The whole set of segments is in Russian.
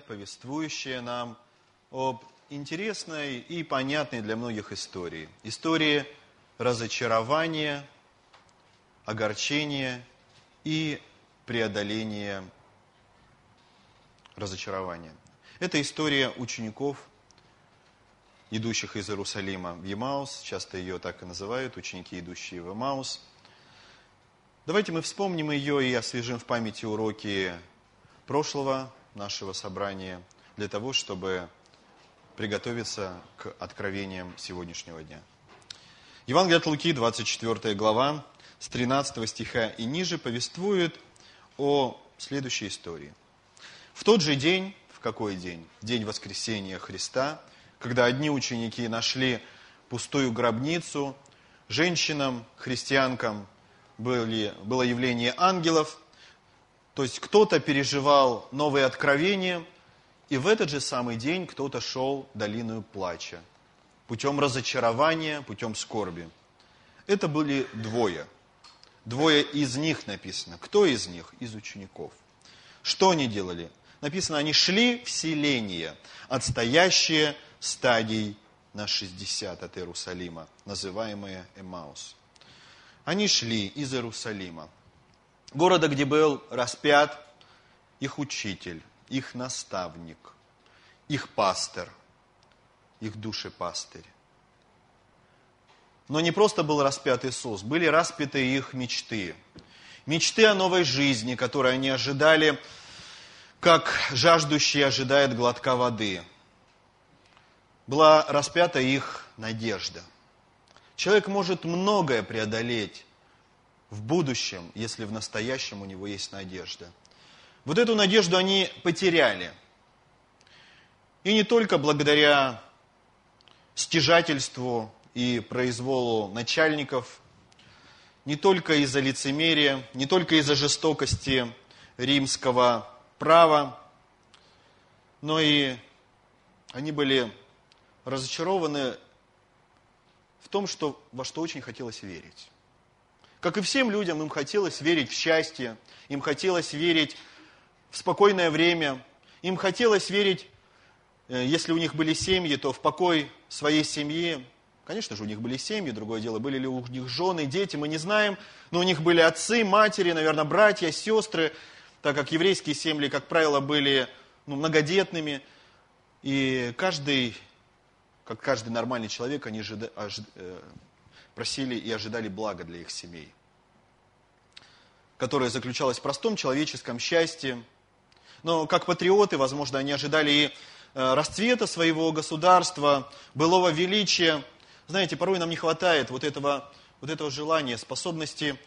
повествующая нам об интересной и понятной для многих истории. Истории разочарования, огорчения и преодоления разочарования. Это история учеников, идущих из Иерусалима в Емаус. Часто ее так и называют, ученики, идущие в Емаус. Давайте мы вспомним ее и освежим в памяти уроки прошлого нашего собрания для того, чтобы приготовиться к откровениям сегодняшнего дня. Евангелие от Луки, 24 глава, с 13 стиха и ниже повествует о следующей истории. В тот же день, в какой день? День воскресения Христа, когда одни ученики нашли пустую гробницу, женщинам, христианкам было явление ангелов, то есть кто-то переживал новые откровения, и в этот же самый день кто-то шел долиною плача, путем разочарования, путем скорби. Это были двое. Двое из них написано. Кто из них? Из учеников. Что они делали? Написано, они шли в селение, отстоящее стадий на 60 от Иерусалима, называемое Эмаус. Они шли из Иерусалима, города, где был распят их учитель, их наставник, их пастырь, их душепастырь. Но не просто был распят Иисус, были распяты их мечты. Мечты о новой жизни, которые они ожидали, как жаждущий ожидает глотка воды. Была распята их надежда. Человек может многое преодолеть в будущем, если в настоящем у него есть надежда. Вот эту надежду они потеряли. И не только благодаря стяжательству и произволу начальников, не только из-за лицемерия, не только из-за жестокости римского права, но и они были разочарованы в том, во что очень хотелось верить. Как и всем людям, им хотелось верить в счастье, им хотелось верить в спокойное время, им хотелось верить, если у них были семьи, то в покой своей семьи. Конечно же, у них были семьи, другое дело, были ли у них жены, дети, мы не знаем, но у них были отцы, матери, наверное, братья, сестры, так как еврейские семьи, как правило, были многодетными, и как каждый нормальный человек, они просили и ожидали блага для их семей, которое заключалось в простом человеческом счастье. Но как патриоты, возможно, они ожидали и расцвета своего государства, былого величия. Знаете, порой нам не хватает вот этого желания, способности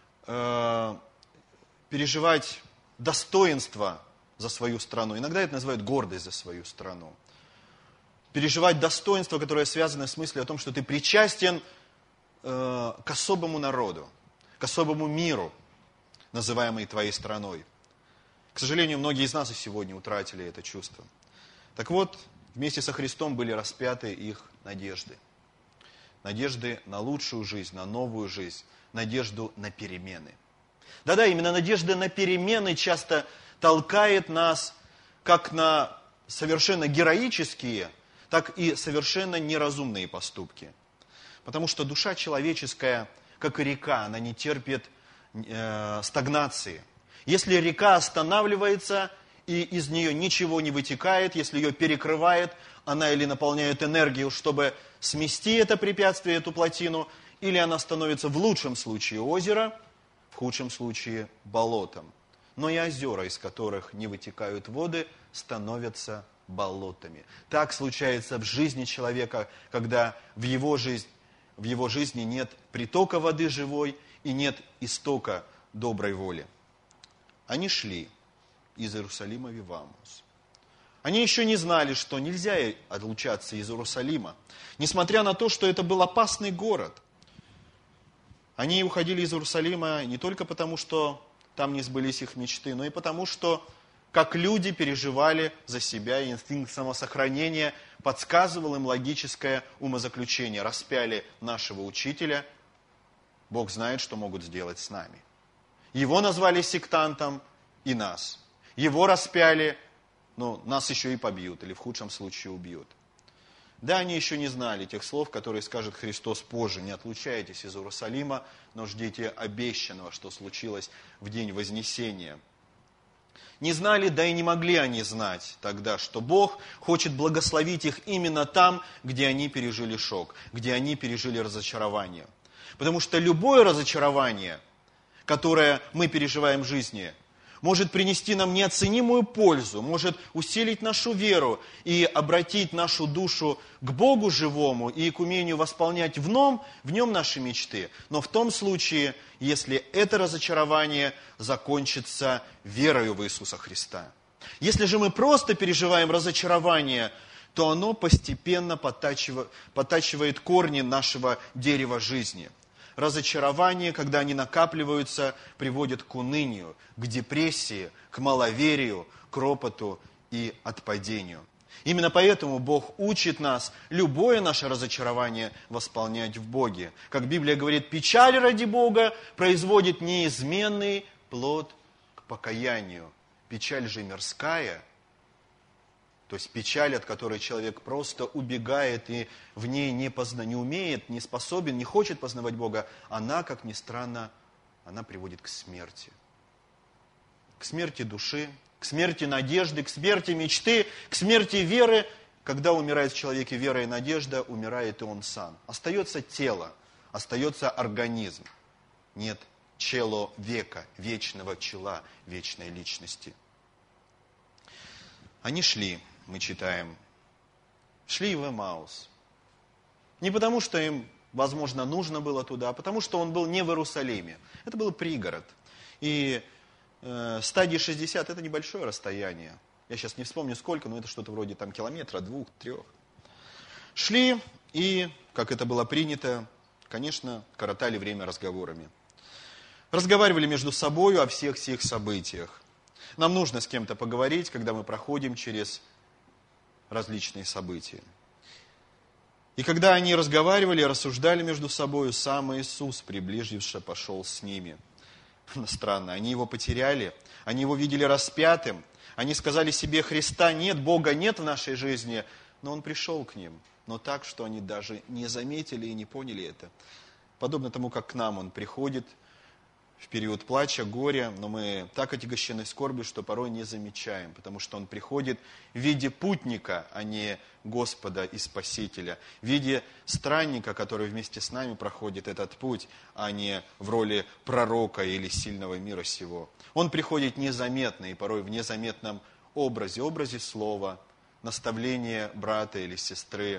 переживать достоинство за свою страну. Иногда это называют гордость за свою страну. Переживать достоинство, которое связано с мыслью о том, что ты причастен к особому народу, к особому миру, называемый твоей страной. К сожалению, многие из нас и сегодня утратили это чувство. Так вот, вместе со Христом были распяты их надежды. Надежды на лучшую жизнь, на новую жизнь, надежду на перемены. Да-да, именно надежда на перемены часто толкает нас как на совершенно героические, так и совершенно неразумные поступки. Потому что душа человеческая, как и река, она не терпит стагнации. Если река останавливается, и из нее ничего не вытекает, если ее перекрывает, она или наполняет энергию, чтобы смести это препятствие, эту плотину, или она становится в лучшем случае озером, в худшем случае болотом. Но и озера, из которых не вытекают воды, становятся болотами. Так случается в жизни человека, когда в его жизни нет притока воды живой и нет истока доброй воли. Они шли из Иерусалима в Емаус. Они еще не знали, что нельзя отлучаться из Иерусалима, несмотря на то, что это был опасный город. Они уходили из Иерусалима не только потому, что там не сбылись их мечты, но и потому, что как люди переживали за себя, и инстинкт самосохранения подсказывал им логическое умозаключение. Распяли нашего учителя, Бог знает, что могут сделать с нами. Его назвали сектантом и нас. Его распяли, но нас еще и побьют, или в худшем случае убьют. Да, они еще не знали тех слов, которые скажет Христос позже. Не отлучайтесь из Иерусалима, но ждите обещанного, что случилось в день Вознесения. Не знали, да и не могли они знать тогда, что Бог хочет благословить их именно там, где они пережили шок, где они пережили разочарование. Потому что любое разочарование, которое мы переживаем в жизни, может принести нам неоценимую пользу, может усилить нашу веру и обратить нашу душу к Богу живому и к умению восполнять в нем наши мечты. Но в том случае, если это разочарование закончится верою в Иисуса Христа. Если же мы просто переживаем разочарование, то оно постепенно подтачивает корни нашего дерева жизни. Разочарования, когда они накапливаются, приводят к унынию, к депрессии, к маловерию, к ропоту и отпадению. Именно поэтому Бог учит нас любое наше разочарование восполнять в Боге. Как Библия говорит, печаль ради Бога производит неизменный плод к покаянию. Печаль же мирская, то есть печаль, от которой человек просто убегает и в ней не умеет, не способен, не хочет познавать Бога, она, как ни странно, она приводит к смерти. К смерти души, к смерти надежды, к смерти мечты, к смерти веры. Когда умирает в человеке вера и надежда, умирает и он сам. Остается тело, остается организм. Нет чело века, вечного чела, вечной личности. Они шли, мы читаем, шли в Эмаус. Не потому, что им, возможно, нужно было туда, а потому, что он был не в Иерусалиме. Это был пригород. И стадии 60 – это небольшое расстояние. Я сейчас не вспомню сколько, но это что-то вроде там километра, 2-3. Шли и, как это было принято, конечно, коротали время разговорами. Разговаривали между собой о всех сих событиях. Нам нужно с кем-то поговорить, когда мы проходим через различные события. И когда они разговаривали, рассуждали между собой, сам Иисус, приближившись, пошел с ними. Странно, они его потеряли, они его видели распятым, они сказали себе, Христа нет, Бога нет в нашей жизни, но он пришел к ним, но так, что они даже не заметили и не поняли это. Подобно тому, как к нам он приходит в период плача, горя, но мы так отягощены скорбью, что порой не замечаем, потому что он приходит в виде путника, а не Господа и Спасителя, в виде странника, который вместе с нами проходит этот путь, а не в роли пророка или сильного мира сего. Он приходит незаметно и порой в незаметном образе слова, наставления брата или сестры,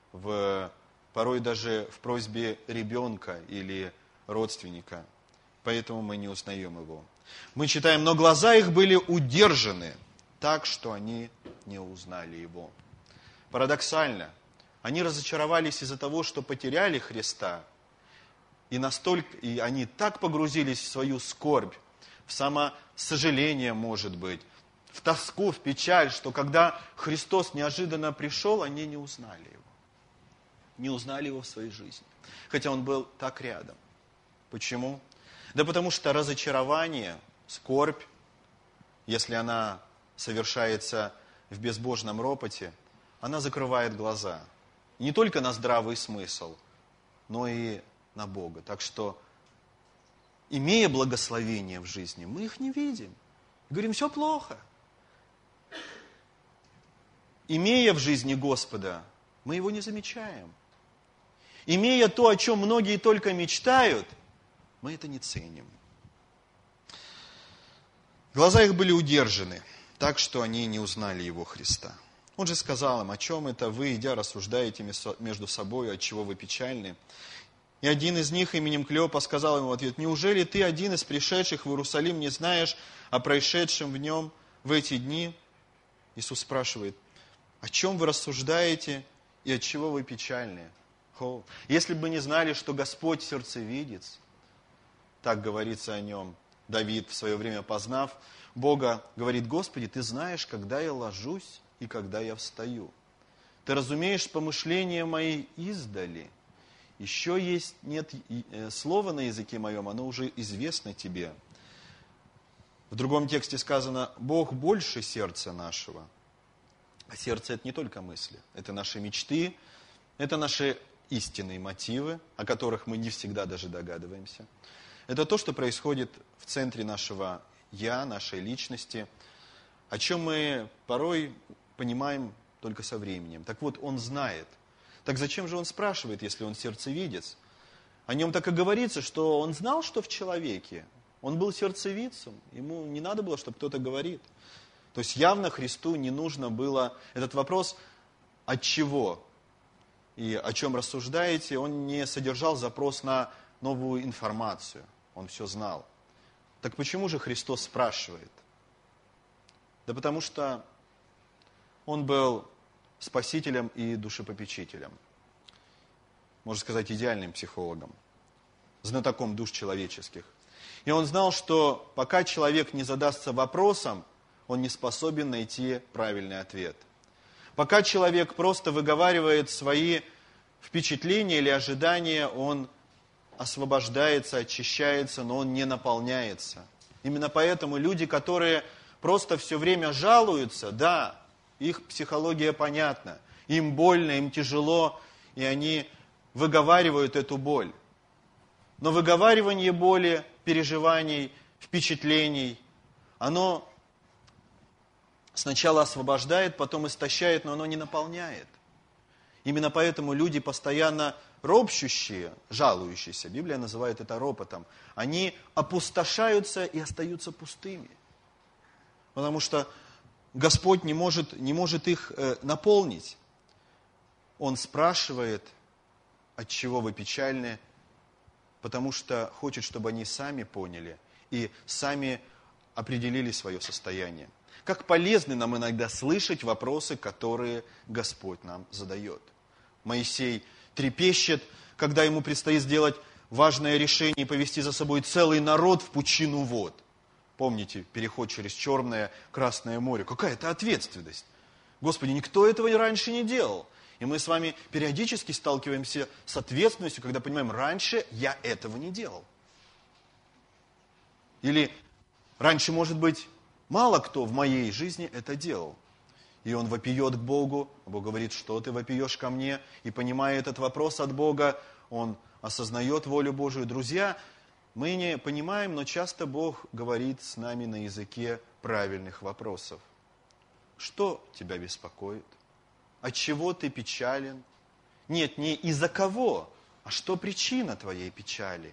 порой даже в просьбе ребенка или родственника. Поэтому мы не узнаем его. Мы читаем, но глаза их были удержаны так, что они не узнали его. Парадоксально, они разочаровались из-за того, что потеряли Христа, и они так погрузились в свою скорбь, в самосожаление, может быть, в тоску, в печаль, что когда Христос неожиданно пришел, они не узнали его. Не узнали его в своей жизни. Хотя он был так рядом. Почему? Да потому что разочарование, скорбь, если она совершается в безбожном ропоте, она закрывает глаза. И не только на здравый смысл, но и на Бога. Так что, имея благословения в жизни, мы их не видим. Говорим, все плохо. Имея в жизни Господа, мы его не замечаем. Имея то, о чем многие только мечтают, мы это не ценим. Глаза их были удержаны, так что они не узнали его Христа. Он же сказал им, о чем это вы, идя, рассуждаете между собой, от чего вы печальны. И один из них именем Клеопа сказал ему в ответ, неужели ты, один из пришедших в Иерусалим, не знаешь о происшедшем в нем в эти дни? Иисус спрашивает, о чем вы рассуждаете и от чего вы печальны? Если бы не знали, что Господь сердцевидец, так говорится о нем, Давид в свое время познав Бога, говорит, Господи, Ты знаешь, когда я ложусь и когда я встаю. Ты разумеешь помышления мои издали. Еще нет слова на языке моем, оно уже известно Тебе. В другом тексте сказано, Бог больше сердца нашего. А сердце – это не только мысли, это наши мечты, это наши истинные мотивы, о которых мы не всегда даже догадываемся. Это то, что происходит в центре нашего «я», нашей личности, о чем мы порой понимаем только со временем. Так вот, он знает. Так зачем же он спрашивает, если он сердцевидец? О нем так и говорится, что он знал, что в человеке. Он был сердцевидцем, ему не надо было, чтобы кто-то говорит. То есть явно Христу не нужно было этот вопрос «от чего?» и «о чем рассуждаете?» он не содержал запрос на новую информацию, он все знал. Так почему же Христос спрашивает? Да потому что он был спасителем и душепопечителем. Можно сказать, идеальным психологом, знатоком душ человеческих. И он знал, что пока человек не задастся вопросом, он не способен найти правильный ответ. Пока человек просто выговаривает свои впечатления или ожидания, он освобождается, очищается, но он не наполняется. Именно поэтому люди, которые просто все время жалуются, да, их психология понятна, им больно, им тяжело, и они выговаривают эту боль. Но выговаривание боли, переживаний, впечатлений, оно сначала освобождает, потом истощает, но оно не наполняет. Именно поэтому люди, постоянно ропщущие, жалующиеся, Библия называет это ропотом, они опустошаются и остаются пустыми. Потому что Господь не может их наполнить. Он спрашивает, от чего вы печальны, потому что хочет, чтобы они сами поняли и сами определили свое состояние. Как полезны нам иногда слышать вопросы, которые Господь нам задает. Моисей трепещет, когда ему предстоит сделать важное решение и повести за собой целый народ в пучину вод. Помните, переход через Черное, Красное море. Какая это ответственность? Господи, никто этого раньше не делал. И мы с вами периодически сталкиваемся с ответственностью, когда понимаем, раньше я этого не делал. Или раньше, может быть, мало кто в моей жизни это делал. И он вопиет к Богу, а Бог говорит, что ты вопиешь ко мне, и понимая этот вопрос от Бога, он осознает волю Божию. Друзья, мы не понимаем, но часто Бог говорит с нами на языке правильных вопросов. Что тебя беспокоит? От чего ты печален? Нет, не из-за кого, а что причина твоей печали?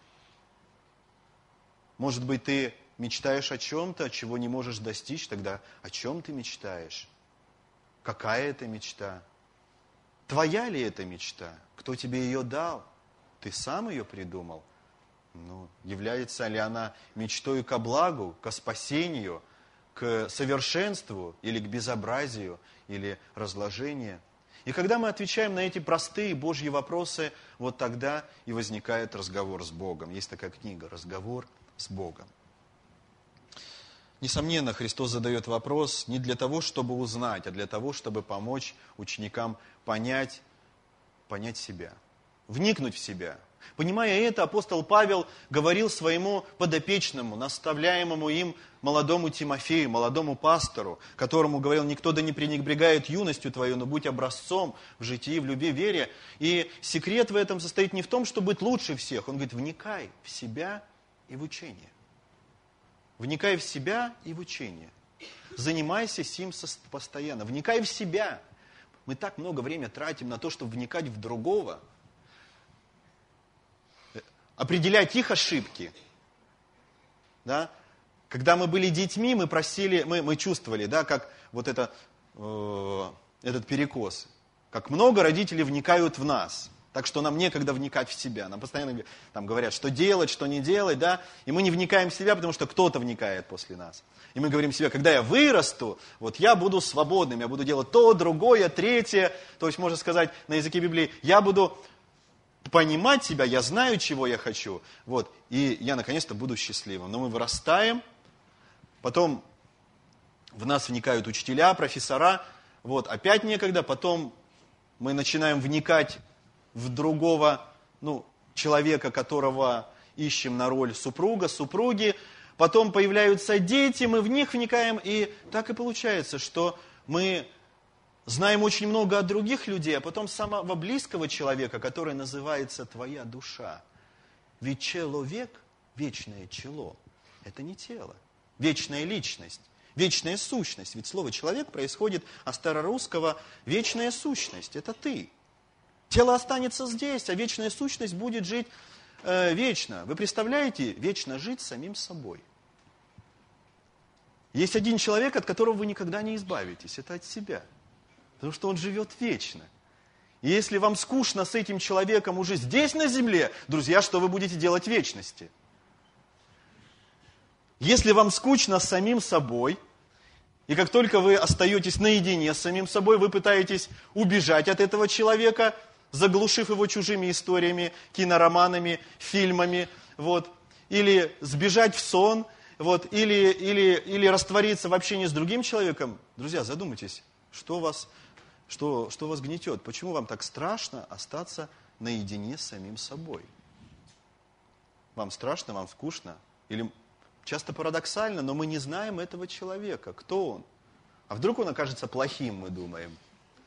Может быть, ты мечтаешь о чем-то, чего не можешь достичь, тогда о чем ты мечтаешь? Какая это мечта? Твоя ли это мечта? Кто тебе ее дал? Ты сам ее придумал? Является ли она мечтой ко благу, ко спасению, к совершенству или к безобразию, или разложению? И когда мы отвечаем на эти простые Божьи вопросы, вот тогда и возникает разговор с Богом. Есть такая книга «Разговор с Богом». Несомненно, Христос задает вопрос не для того, чтобы узнать, а для того, чтобы помочь ученикам понять себя, вникнуть в себя. Понимая это, апостол Павел говорил своему подопечному, наставляемому им молодому Тимофею, молодому пастору, которому говорил: никто да не пренебрегает юностью твою, но будь образцом в житии, в любви, вере. И секрет в этом состоит не в том, чтобы быть лучше всех. Он говорит: вникай в себя и в учение. Вникай в себя и в учение. Занимайся сим постоянно. Вникай в себя. Мы так много времени тратим на то, чтобы вникать в другого. Определять их ошибки. Да? Когда мы были детьми, мы просили, мы чувствовали, да, как вот этот перекос. Как много родителей вникают в нас. Так что нам некогда вникать в себя. Нам постоянно говорят, что делать, что не делать, да? И мы не вникаем в себя, потому что кто-то вникает после нас. И мы говорим себе: когда я вырасту, вот я буду свободным, я буду делать то, другое, третье. То есть, можно сказать на языке Библии, я буду понимать себя, я знаю, чего я хочу. Вот, и я наконец-то буду счастливым. Но мы вырастаем, потом в нас вникают учителя, профессора. Вот, опять некогда, потом мы начинаем вникать в другого, человека, которого ищем на роль супруга, супруги. Потом появляются дети, мы в них вникаем, и так и получается, что мы знаем очень много от других людей, а потом самого близкого человека, который называется твоя душа. Ведь человек, вечное чело, это не тело. Вечная личность, вечная сущность. Ведь слово «человек» происходит от старорусского «вечная сущность». Это ты. Тело останется здесь, а вечная сущность будет жить вечно. Вы представляете, вечно жить самим собой. Есть один человек, от которого вы никогда не избавитесь. Это от себя. Потому что он живет вечно. И если вам скучно с этим человеком уже здесь на земле, друзья, что вы будете делать в вечности? Если вам скучно с самим собой, и как только вы остаетесь наедине с самим собой, вы пытаетесь убежать от этого человека, заглушив его чужими историями, кинороманами, фильмами, вот, или сбежать в сон, вот, или раствориться в общении с другим человеком. Друзья, задумайтесь, что вас гнетет? Почему вам так страшно остаться наедине с самим собой? Вам страшно, вам скучно? Или часто парадоксально, но мы не знаем этого человека. Кто он? А вдруг он окажется плохим, мы думаем.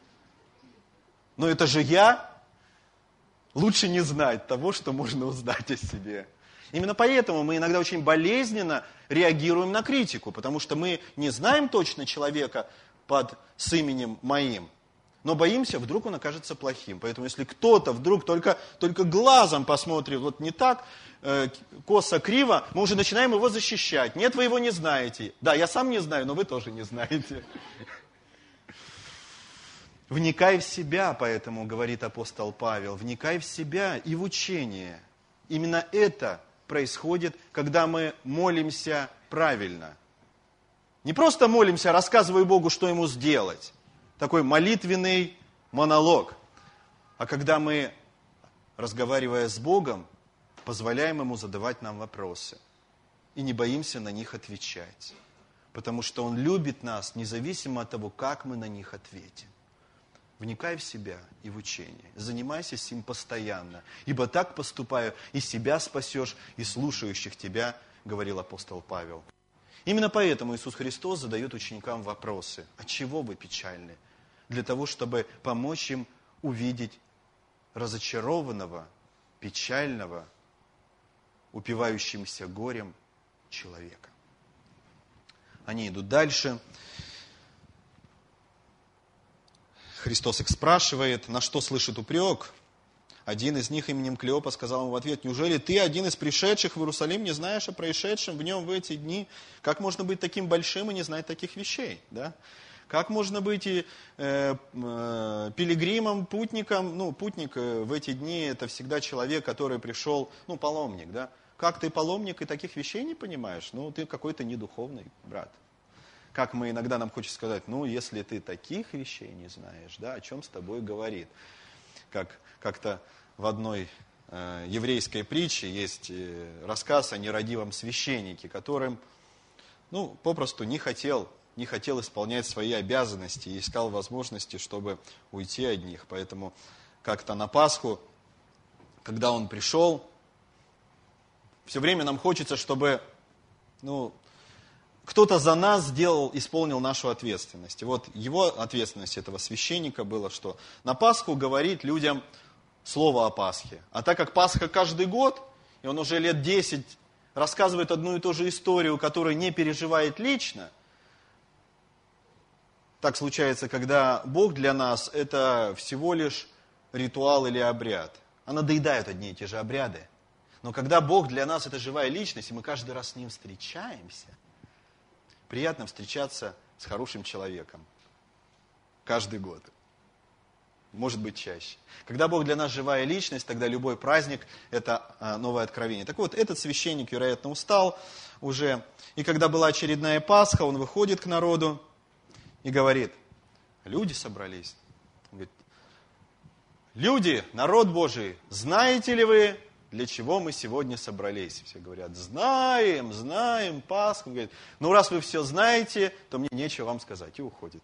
Но это же я. Лучше не знать того, что можно узнать о себе. Именно поэтому мы иногда очень болезненно реагируем на критику, потому что мы не знаем точно человека с именем моим, но боимся, вдруг он окажется плохим. Поэтому если кто-то вдруг только глазом посмотрит вот не так, косо-криво, мы уже начинаем его защищать. Нет, вы его не знаете. Да, я сам не знаю, но вы тоже не знаете. Вникай в себя, поэтому говорит апостол Павел, вникай в себя и в учение. Именно это происходит, когда мы молимся правильно. Не просто молимся, рассказывая Богу, что Ему сделать. Такой молитвенный монолог. А когда мы, разговаривая с Богом, позволяем Ему задавать нам вопросы. И не боимся на них отвечать. Потому что Он любит нас, независимо от того, как мы на них ответим. Вникай в себя и в учение. Занимайся с ним постоянно. Ибо так поступая, и себя спасешь, и слушающих тебя, говорил апостол Павел. Именно поэтому Иисус Христос задает ученикам вопросы. От чего вы печальны? Для того, чтобы помочь им увидеть разочарованного, печального, упивающимся горем человека. Они идут дальше. Христос их спрашивает, на что слышит упрек. Один из них именем Клеопа сказал ему в ответ: «Неужели ты, один из пришедших в Иерусалим, не знаешь о происшедшем в нем в эти дни? Как можно быть таким большим и не знать таких вещей?» Да? Как можно быть пилигримом, путником? Путник в эти дни это всегда человек, который пришел, паломник. Да? Как ты паломник и таких вещей не понимаешь? Ты какой-то недуховный брат. Как нам хочется сказать, если ты таких вещей не знаешь, да, о чем с тобой говорит. Как-то в одной еврейской притче есть рассказ о нерадивом священнике, которым, попросту не хотел исполнять свои обязанности и искал возможности, чтобы уйти от них. Поэтому как-то на Пасху, когда он пришел, все время нам хочется, чтобы, кто-то за нас исполнил нашу ответственность. И вот его ответственность этого священника было, что на Пасху говорить людям слово о Пасхе. А так как Пасха каждый год, и он уже лет 10 рассказывает одну и ту же историю, которую не переживает лично, так случается, когда Бог для нас это всего лишь ритуал или обряд. А надоедают одни и те же обряды. Но когда Бог для нас это живая личность, и мы каждый раз с Ним встречаемся, приятно встречаться с хорошим человеком. Каждый год. Может быть, чаще. Когда Бог для нас живая личность, тогда любой праздник – это новое откровение. Так вот, этот священник, вероятно, устал уже. И когда была очередная Пасха, он выходит к народу и говорит: люди собрались. Он говорит: люди, народ Божий, знаете ли вы, для чего мы сегодня собрались? Все говорят: знаем, Пасху. Он говорит: раз вы все знаете, то мне нечего вам сказать. И уходит.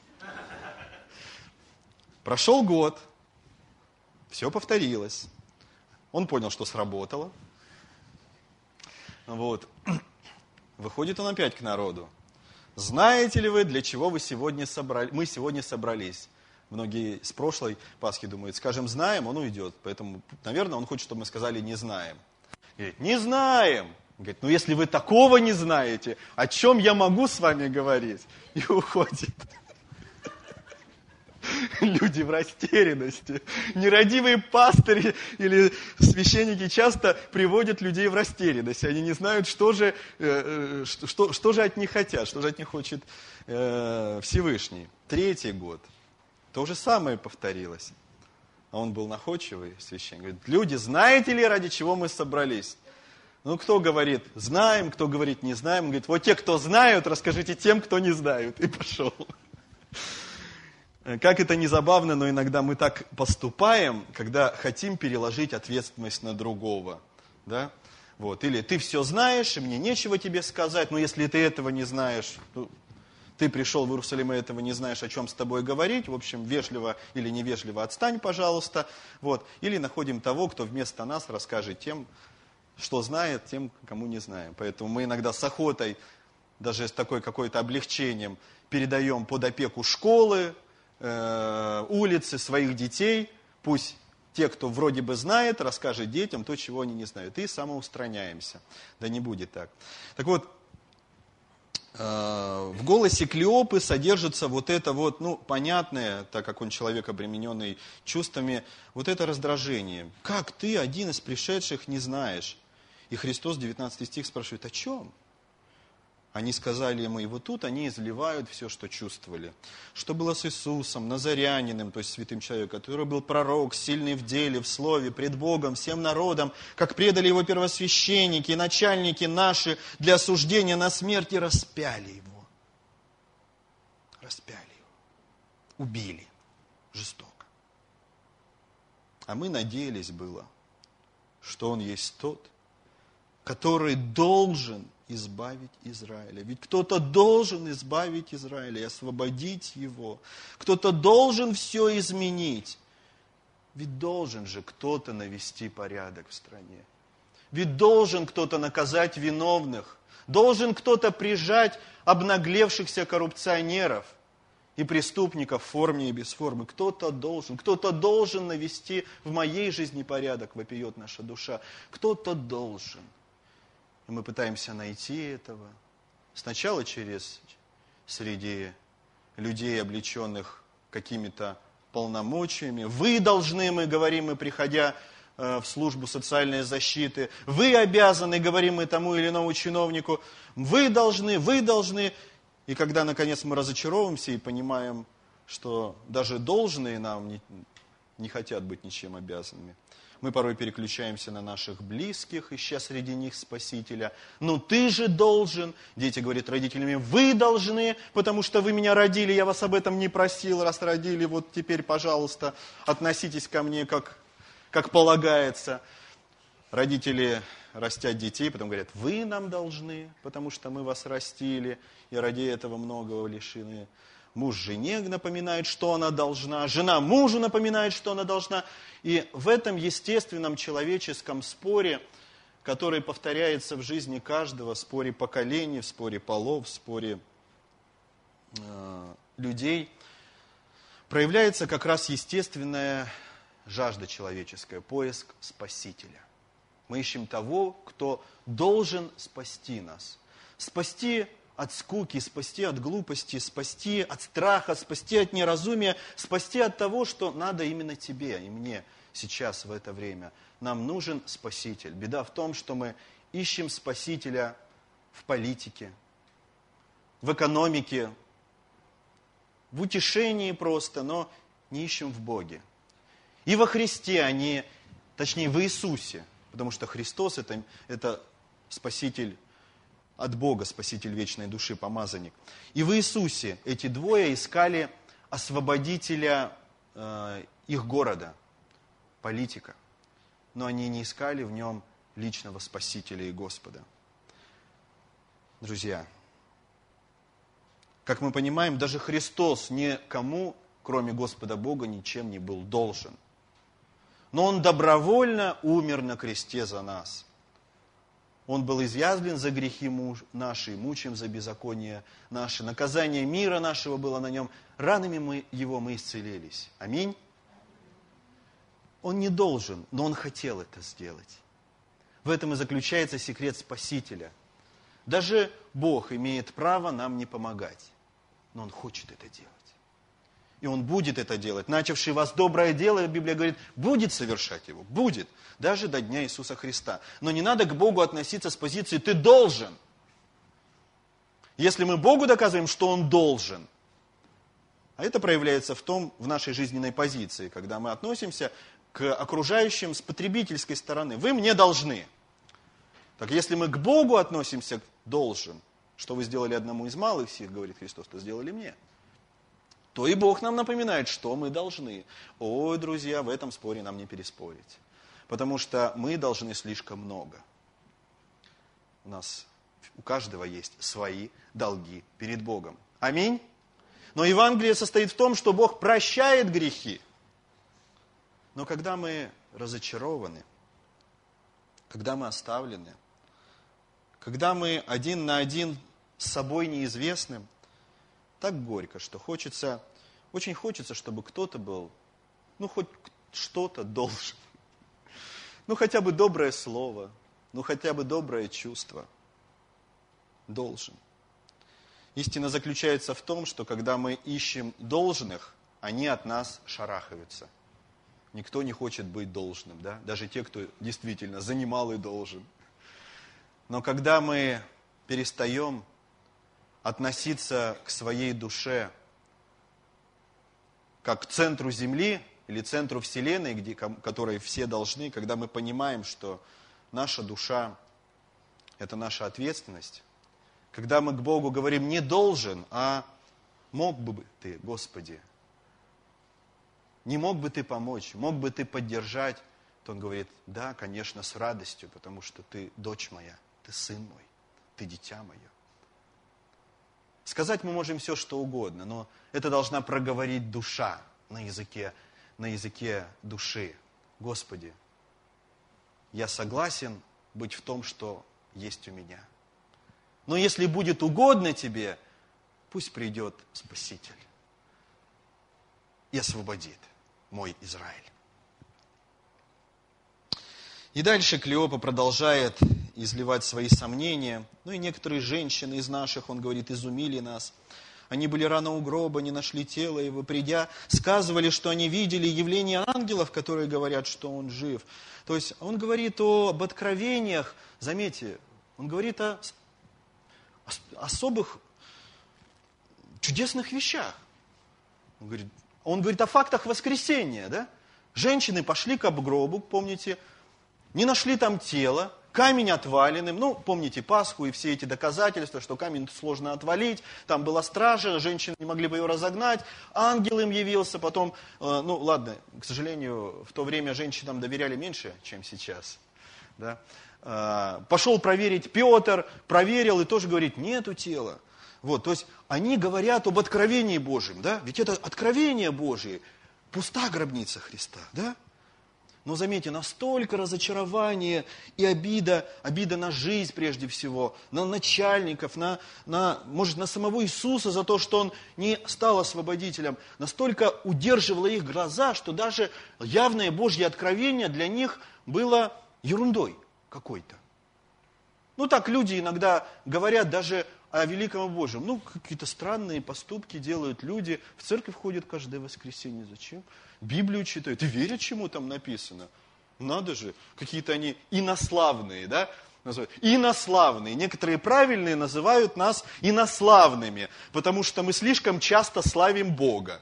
Прошел год, все повторилось. Он понял, что сработало. Выходит он опять к народу. знаете ли вы, для чего мы сегодня собрались? Многие с прошлой Пасхи думают, скажем, знаем, он уйдет. Поэтому, наверное, он хочет, чтобы мы сказали, не знаем. Говорит, не знаем. Говорит, ну если вы такого не знаете, о чем я могу с вами говорить? И уходит. Люди в растерянности. Нерадивые пастыри или священники часто приводят людей в растерянность. Они не знают, что же от них хотят, что же от них хочет Всевышний. 3-й год. То же самое повторилось. А он был находчивый священник. Говорит, люди, знаете ли, ради чего мы собрались? Ну, кто говорит, знаем, кто говорит, не знаем. Он говорит, вот те, кто знают, расскажите тем, кто не знают. И пошел. Как это ни забавно, но иногда мы так поступаем, когда хотим переложить ответственность на другого. Да? Вот. Или ты все знаешь, и мне нечего тебе сказать, но если ты этого не знаешь, ты пришел в Иерусалим и этого не знаешь, о чем с тобой говорить, в общем, вежливо или невежливо отстань, пожалуйста. Вот. Или находим того, кто вместо нас расскажет тем, что знает, тем, кому не знаем. Поэтому мы иногда с охотой, даже с такой какой-то облегчением, передаем под опеку школы, улицы, своих детей, пусть те, кто вроде бы знает, расскажет детям то, чего они не знают, и самоустраняемся. Да не будет так. Так вот, в голосе Клеопы содержится вот это вот, понятное, так как он человек, обремененный чувствами, вот это раздражение. Как ты, один из пришедших, не знаешь? И Христос, 19 стих, спрашивает, о чем? Они сказали ему, и вот тут они изливают все, что чувствовали. Что было с Иисусом, Назарянином, то есть святым человеком, который был пророк, сильный в деле, в слове, пред Богом, всем народом, как предали его первосвященники, начальники наши для осуждения на смерть и распяли его. Распяли его. Убили. Жестоко. А мы надеялись было, что он есть тот, который должен избавить Израиля. Ведь кто-то должен избавить Израиля и освободить его. Кто-то должен все изменить. Ведь должен же кто-то навести порядок в стране. Ведь должен кто-то наказать виновных. Должен кто-то прижать обнаглевшихся коррупционеров и преступников в форме и без формы. Кто-то должен навести в моей жизни порядок, вопиет наша душа. Кто-то должен. И мы пытаемся найти этого. Сначала среди людей, облеченных какими-то полномочиями. Вы должны, мы говорим, мы приходя в службу социальной защиты. Вы обязаны, говорим мы тому или иному чиновнику. Вы должны. И когда, наконец, мы разочаровываемся и понимаем, что даже должные нам не хотят быть ничем обязанными, мы порой переключаемся на наших близких, ища среди них Спасителя. Ну ты же должен. Дети говорят родителям, вы должны, потому что вы меня родили, я вас об этом не просил, раз родили, вот теперь, пожалуйста, относитесь ко мне как полагается. Родители растят детей, потом говорят, вы нам должны, потому что мы вас растили, и ради этого многого лишены. Муж жене напоминает, что она должна, жена мужу напоминает, что она должна. И в этом естественном человеческом споре, который повторяется в жизни каждого, в споре поколений, в споре полов, в споре людей, проявляется как раз естественная жажда человеческая, поиск Спасителя. Мы ищем того, кто должен спасти нас. Спасти от скуки, спасти от глупости, спасти от страха, спасти от неразумия, спасти от того, что надо именно тебе и мне сейчас, в это время. Нам нужен Спаситель. Беда в том, что мы ищем Спасителя в политике, в экономике, в утешении просто, но не ищем в Боге. И во Христе, точнее в Иисусе, потому что Христос это Спаситель от Бога, Спаситель вечной души, помазанник. И в Иисусе эти двое искали освободителя их города, политика. Но они не искали в нем личного Спасителя и Господа. Друзья, как мы понимаем, даже Христос никому, кроме Господа Бога, ничем не был должен. Но Он добровольно умер на кресте за нас. Он был изъязвлен за грехи наши, мучим за беззаконие наше. Наказание мира нашего было на нем. Ранами мы исцелились. Аминь. Он не должен, но он хотел это сделать. В этом и заключается секрет Спасителя. Даже Бог имеет право нам не помогать, но Он хочет это делать. И Он будет это делать. Начавший вас доброе дело, Библия говорит, будет совершать его. Будет. Даже до дня Иисуса Христа. Но не надо к Богу относиться с позиции «ты должен». Если мы Богу доказываем, что Он должен, а это проявляется в нашей жизненной позиции, когда мы относимся к окружающим с потребительской стороны. Вы мне должны. Так если мы к Богу относимся должен, что вы сделали одному из малых сих, говорит Христос, то сделали мне. То и Бог нам напоминает, что мы должны. Ой, друзья, в этом споре нам не переспорить. Потому что мы должны слишком много. У каждого есть свои долги перед Богом. Аминь. Но Евангелие состоит в том, что Бог прощает грехи. Но когда мы разочарованы, когда мы оставлены, когда мы один на один с собой неизвестным, так горько, что очень хочется, чтобы кто-то был, хоть что-то должен. Хотя бы доброе слово, хотя бы доброе чувство. Должен. Истина заключается в том, что когда мы ищем должных, они от нас шарахаются. Никто не хочет быть должным, да? Даже те, кто действительно занимал и должен. Но когда мы перестаем относиться к своей душе как к центру Земли или центру Вселенной, которой все должны, когда мы понимаем, что наша душа – это наша ответственность, когда мы к Богу говорим не должен, а мог бы ты, Господи, не мог бы ты помочь, мог бы ты поддержать, то Он говорит, да, конечно, с радостью, потому что ты дочь моя, ты сын мой, ты дитя мое. Сказать мы можем все, что угодно, но это должна проговорить душа на языке души. Господи, я согласен быть в том, что есть у меня. Но если будет угодно тебе, пусть придет Спаситель и освободит мой Израиль. И дальше Клеопа продолжает изливать свои сомнения. И некоторые женщины из наших, он говорит, изумили нас. Они были рано у гроба, не нашли тела его, придя, сказывали, что они видели явление ангелов, которые говорят, что он жив. То есть он говорит об откровениях, заметьте, он говорит о особых чудесных вещах. Он говорит о фактах воскресения. Да? Женщины пошли к гробу, помните, не нашли там тело, камень отваленным. Помните Пасху и все эти доказательства, что камень сложно отвалить. Там была стража, женщины не могли бы ее разогнать. Ангел им явился, потом, ладно, к сожалению, в то время женщинам доверяли меньше, чем сейчас. Да? Пошел проверить Петр, проверил и тоже говорит, нету тела. То есть они говорят об откровении Божьем, да? Ведь это откровение Божие, пуста гробница Христа, да? Но заметьте, настолько разочарование и обида на жизнь прежде всего, на начальников, может, на самого Иисуса за то, что Он не стал освободителем, настолько удерживало их глаза, что даже явное Божье откровение для них было ерундой какой-то. Так люди иногда говорят даже о великом Божьем. Какие-то странные поступки делают люди, в церковь ходят каждое воскресенье. Зачем? Библию читают и верят, чему там написано. Надо же, какие-то они инославные, да? Инославные. Некоторые правильные называют нас инославными, потому что мы слишком часто славим Бога.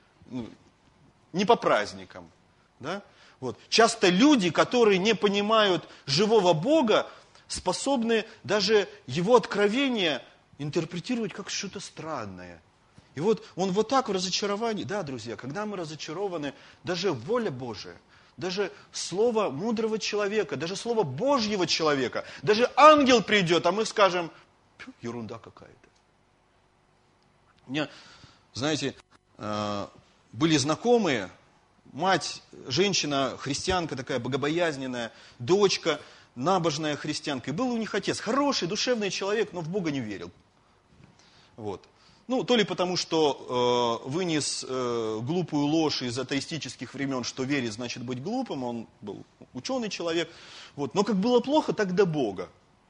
Не по праздникам. Да? Часто люди, которые не понимают живого Бога, способны даже Его откровение интерпретировать как что-то странное. И он так в разочаровании. Да, друзья, когда мы разочарованы, даже воля Божия, даже слово мудрого человека, даже слово Божьего человека, даже ангел придет, а мы скажем, ерунда какая-то. У меня, знаете, были знакомые, мать, женщина, христианка такая, богобоязненная, дочка, набожная христианка. И был у них отец, хороший, душевный человек, но в Бога не верил. Вот. Ну, то ли потому, что вынес глупую ложь из атеистических времен, что верить значит быть глупым, он был ученый человек. Вот. Но как было плохо, так до Бога.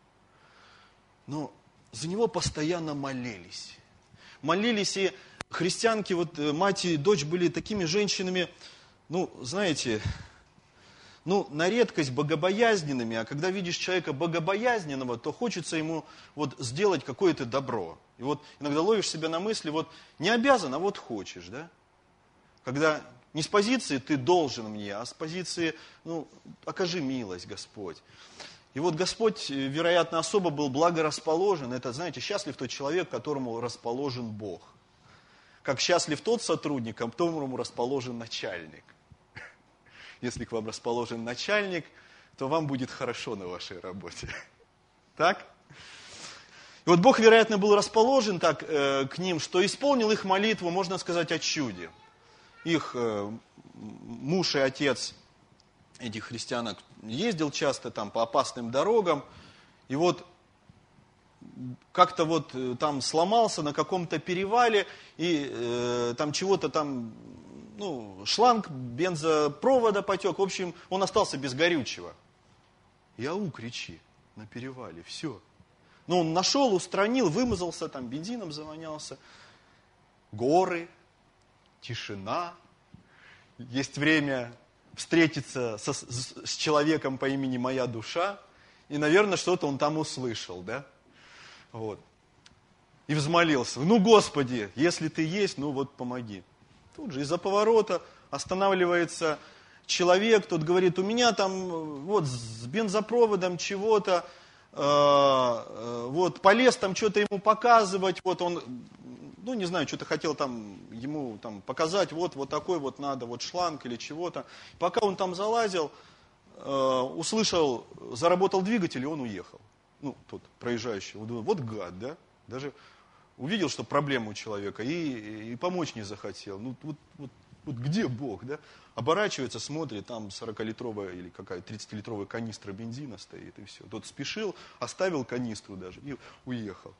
Но за него постоянно молились. Молились, и христианки, вот мать и дочь были такими женщинами, ну, знаете, ну, на редкость богобоязненными, а когда видишь человека богобоязненного, то хочется ему вот сделать какое-то добро. И вот иногда ловишь себя на мысли, вот не обязан, а вот хочешь, да? Когда не с позиции «ты должен мне», а с позиции «ну, окажи милость, Господь». И вот Господь, вероятно, особо был благорасположен. Это, знаете, счастлив тот человек, которому расположен Бог. Как счастлив тот сотрудник, которому расположен начальник. Если к вам расположен начальник, то вам будет хорошо на вашей работе. Так? И вот Бог, вероятно, был расположен так к ним, что исполнил их молитву, можно сказать, о чуде. Их муж и отец этих христианок ездил часто там по опасным дорогам, и вот как-то вот там сломался на каком-то перевале, и там чего-то там, ну, шланг бензопровода потек, в общем, он остался без горючего. И ау, кричи на перевале, все. Ну, он нашел, устранил, вымазался, там бензином завонялся. Горы, тишина, есть время встретиться с человеком по имени моя душа, и, наверное, что-то он там услышал, да? Вот. И взмолился: ну, Господи, если ты есть, ну вот помоги. Тут же из-за поворота останавливается человек, тот говорит: у меня там вот с бензопроводом чего-то, вот полез там что-то ему показывать, вот он, ну не знаю, что-то хотел там ему там показать, вот такой вот надо, вот шланг или чего-то. Пока он там залазил, услышал, заработал двигатель, и он уехал. Ну, тот проезжающий, вот гад, да, даже увидел, что проблема у человека, и помочь не захотел. Ну, вот где Бог, да? Оборачивается, смотрит, там 40-литровая или какая 30-литровая канистра бензина стоит, и все. Тот спешил, оставил канистру даже и уехал.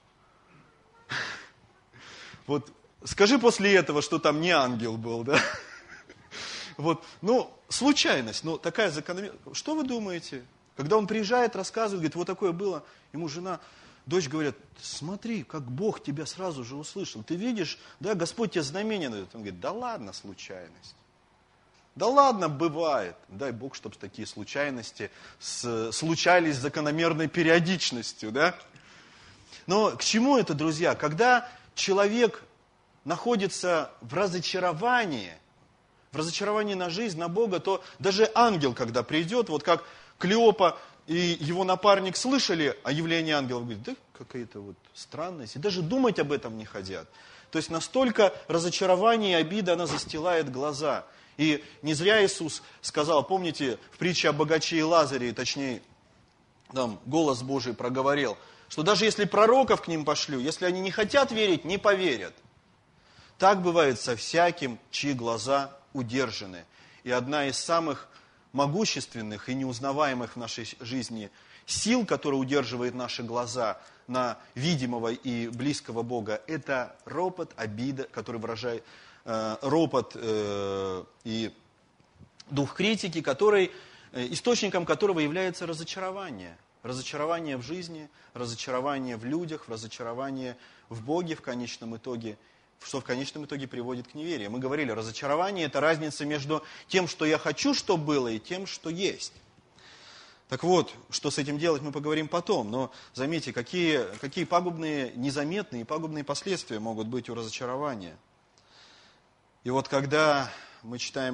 Вот скажи после этого, что там не ангел был, да? Вот, ну, случайность, но такая закономерность. Что вы думаете? Когда он приезжает, рассказывает, говорит, вот такое было, ему жена, дочь говорят: смотри, как Бог тебя сразу же услышал. Ты видишь, да, Господь тебе знамение дает. Он говорит: да ладно, случайность. Да ладно, бывает. Дай Бог, чтобы такие случайности случались с закономерной периодичностью, да. Но к чему это, друзья? Когда человек находится в разочаровании на жизнь, на Бога, то даже ангел, когда придет, вот как Клеопа и его напарник слышали о явлении ангелов, говорит: да какая-то вот странность, и даже думать об этом не хотят. То есть настолько разочарование и обида, она застилает глаза. И не зря Иисус сказал, помните, в притче о богаче и Лазаре, точнее, там голос Божий проговорил, что даже если пророков к ним пошлю, если они не хотят верить, не поверят. Так бывает со всяким, чьи глаза удержаны. И одна из самых могущественных и неузнаваемых в нашей жизни сил, которая удерживает наши глаза на видимого и близкого Бога, это ропот, обида, который выражает ропот и дух критики, источником которого является разочарование. Разочарование в жизни, разочарование в людях, разочарование в Боге в конечном итоге, что в конечном итоге приводит к неверию. Мы говорили, разочарование – это разница между тем, что я хочу, что было, и тем, что есть. Так вот, что с этим делать, мы поговорим потом. Но заметьте, какие пагубные, незаметные и пагубные последствия могут быть у разочарования. И вот когда мы читаем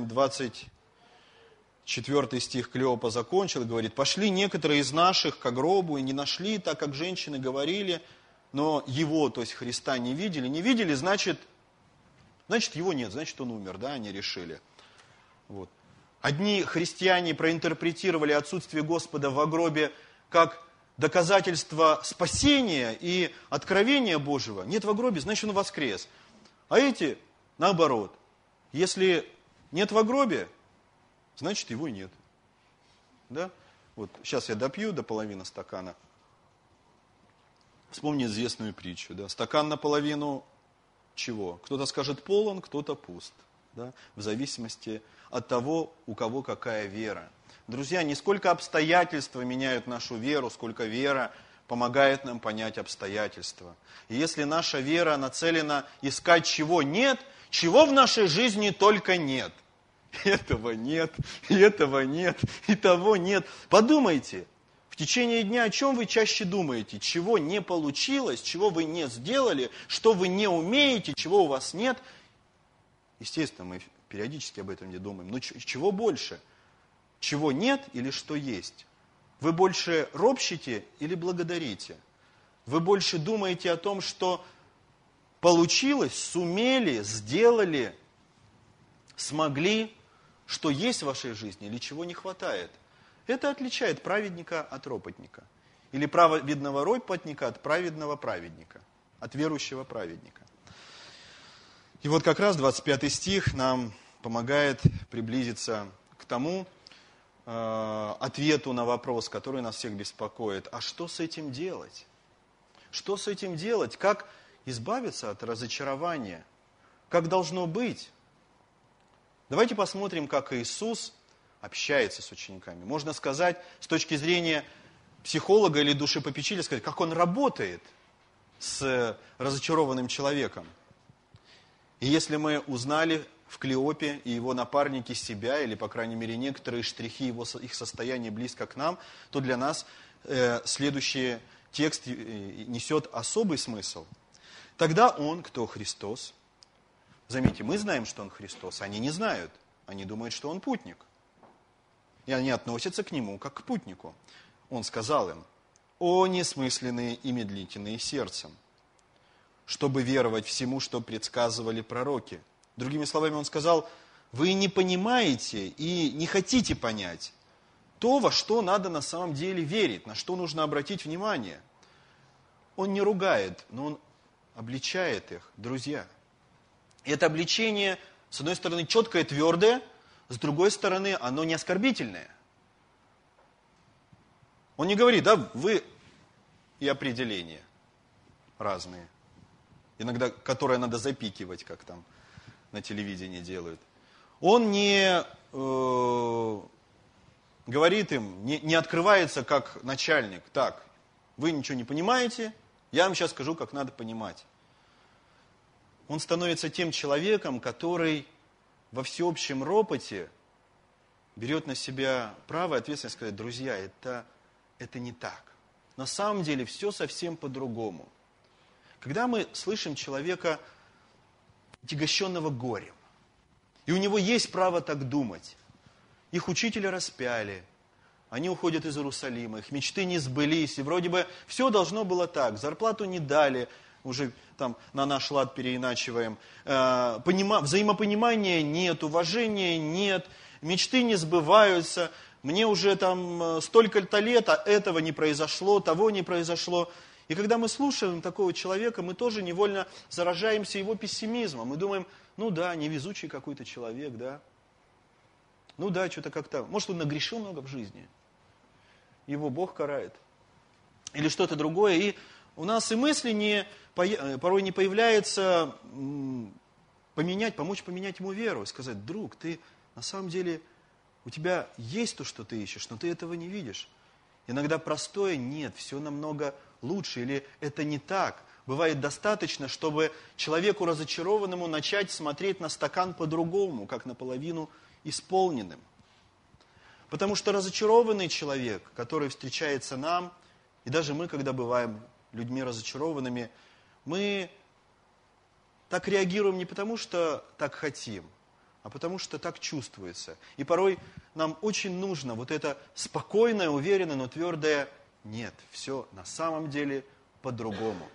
24 стих, Клеопа закончил и говорит: «Пошли некоторые из наших к гробу и не нашли, так как женщины говорили, но его, то есть Христа, не видели». Не видели, значит его нет, значит он умер, да, они решили. Вот. Одни христиане проинтерпретировали отсутствие Господа в гробе как доказательство спасения и откровения Божьего. Нет в гробе, значит он воскрес. А эти, наоборот, если нет в гробе, значит его нет. Да? Вот сейчас я допью до половины стакана. Вспомни известную притчу. Да? Стакан наполовину чего? Кто-то скажет полон, кто-то пуст. Да? В зависимости от того, у кого какая вера. Друзья, не сколько обстоятельства меняют нашу веру, сколько вера помогает нам понять обстоятельства. И если наша вера нацелена искать чего нет, чего в нашей жизни только нет. Этого нет, и этого нет, и того нет. Подумайте, в течение дня о чем вы чаще думаете? Чего не получилось, чего вы не сделали, что вы не умеете, чего у вас нет? Естественно, мы периодически об этом не думаем. Но чего больше? Чего нет или что есть? Вы больше ропщите или благодарите? Вы больше думаете о том, что получилось, сумели, сделали, смогли, что есть в вашей жизни или чего не хватает? Это отличает праведника от ропотника. Или праведного ропотника от праведного праведника, от верующего праведника. И вот как раз 25 стих нам помогает приблизиться к тому ответу на вопрос, который нас всех беспокоит. А что с этим делать? Что с этим делать? Как избавиться от разочарования? Как должно быть? Давайте посмотрим, как Иисус общается с учениками. Можно сказать, с точки зрения психолога или душепопечителя, сказать, как он работает с разочарованным человеком. И если мы узнали в Клеопе и его напарнике себя, или, по крайней мере, некоторые штрихи их состояния близко к нам, то для нас следующий текст несет особый смысл. Тогда он, кто Христос, заметьте, мы знаем, что он Христос, они не знают, они думают, что он путник. И они относятся к нему, как к путнику. Он сказал им: «О несмысленные и медлительные сердцем, чтобы веровать всему, что предсказывали пророки». Другими словами, он сказал: вы не понимаете и не хотите понять то, во что надо на самом деле верить, на что нужно обратить внимание. Он не ругает, но он обличает их, друзья. И это обличение, с одной стороны, четкое, твердое, с другой стороны, оно не оскорбительное. Он не говорит: да, вы и определения разные, иногда которые надо запикивать, как там на телевидении делают. Он не говорит им, не открывается как начальник: так, вы ничего не понимаете, я вам сейчас скажу, как надо понимать. Он становится тем человеком, который во всеобщем ропоте берет на себя право и ответственность сказать: друзья, это не так. На самом деле все совсем по-другому. Когда мы слышим человека, отягощенного горем, и у него есть право так думать, их учителя распяли, они уходят из Иерусалима, их мечты не сбылись, и вроде бы все должно было так, зарплату не дали, уже там на наш лад переиначиваем, взаимопонимания нет, уважения нет, мечты не сбываются, мне уже там столько-то лет, а этого не произошло, того не произошло. И когда мы слушаем такого человека, мы тоже невольно заражаемся его пессимизмом. Мы думаем: ну да, невезучий какой-то человек, да. Ну да, что-то как-то, может, он нагрешил много в жизни. Его Бог карает. Или что-то другое. И у нас и мысли порой не появляется помочь поменять ему веру. И сказать: друг, ты на самом деле, у тебя есть то, что ты ищешь, но ты этого не видишь. Иногда простое: нет, все намного лучше, или это не так. Бывает достаточно, чтобы человеку разочарованному начать смотреть на стакан по-другому, как наполовину исполненным. Потому что разочарованный человек, который встречается нам, и даже мы, когда бываем людьми разочарованными, мы так реагируем не потому, что так хотим, а потому что так чувствуется. И порой нам очень нужно вот это спокойное, уверенное, но твердое: нет, все на самом деле по-другому.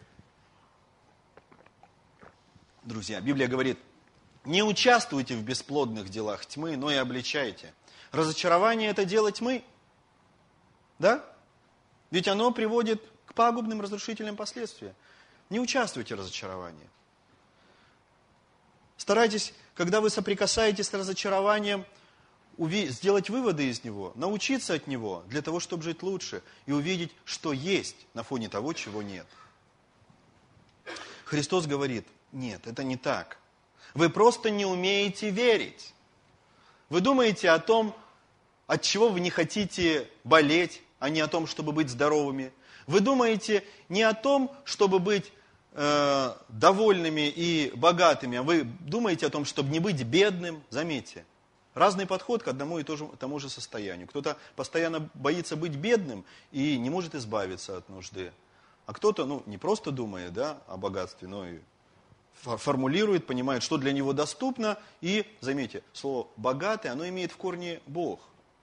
Друзья, Библия говорит: не участвуйте в бесплодных делах тьмы, но и обличайте. Разочарование – это дело тьмы. Да? Ведь оно приводит к пагубным, разрушительным последствиям. Не участвуйте в разочаровании. Старайтесь, когда вы соприкасаетесь с разочарованием, сделать выводы из него, научиться от него, для того, чтобы жить лучше и увидеть, что есть на фоне того, чего нет. Христос говорит: нет, это не так. Вы просто не умеете верить. Вы думаете о том, от чего вы не хотите болеть, а не о том, чтобы быть здоровыми. Вы думаете не о том, чтобы быть довольными и богатыми, а вы думаете о том, чтобы не быть бедным. Заметьте, разный подход к одному и тому же состоянию. Кто-то постоянно боится быть бедным и не может избавиться от нужды. А кто-то, не просто думает, о богатстве, но и формулирует, понимает, что для него доступно. И, заметьте, слово «богатый», оно имеет в корне Бог.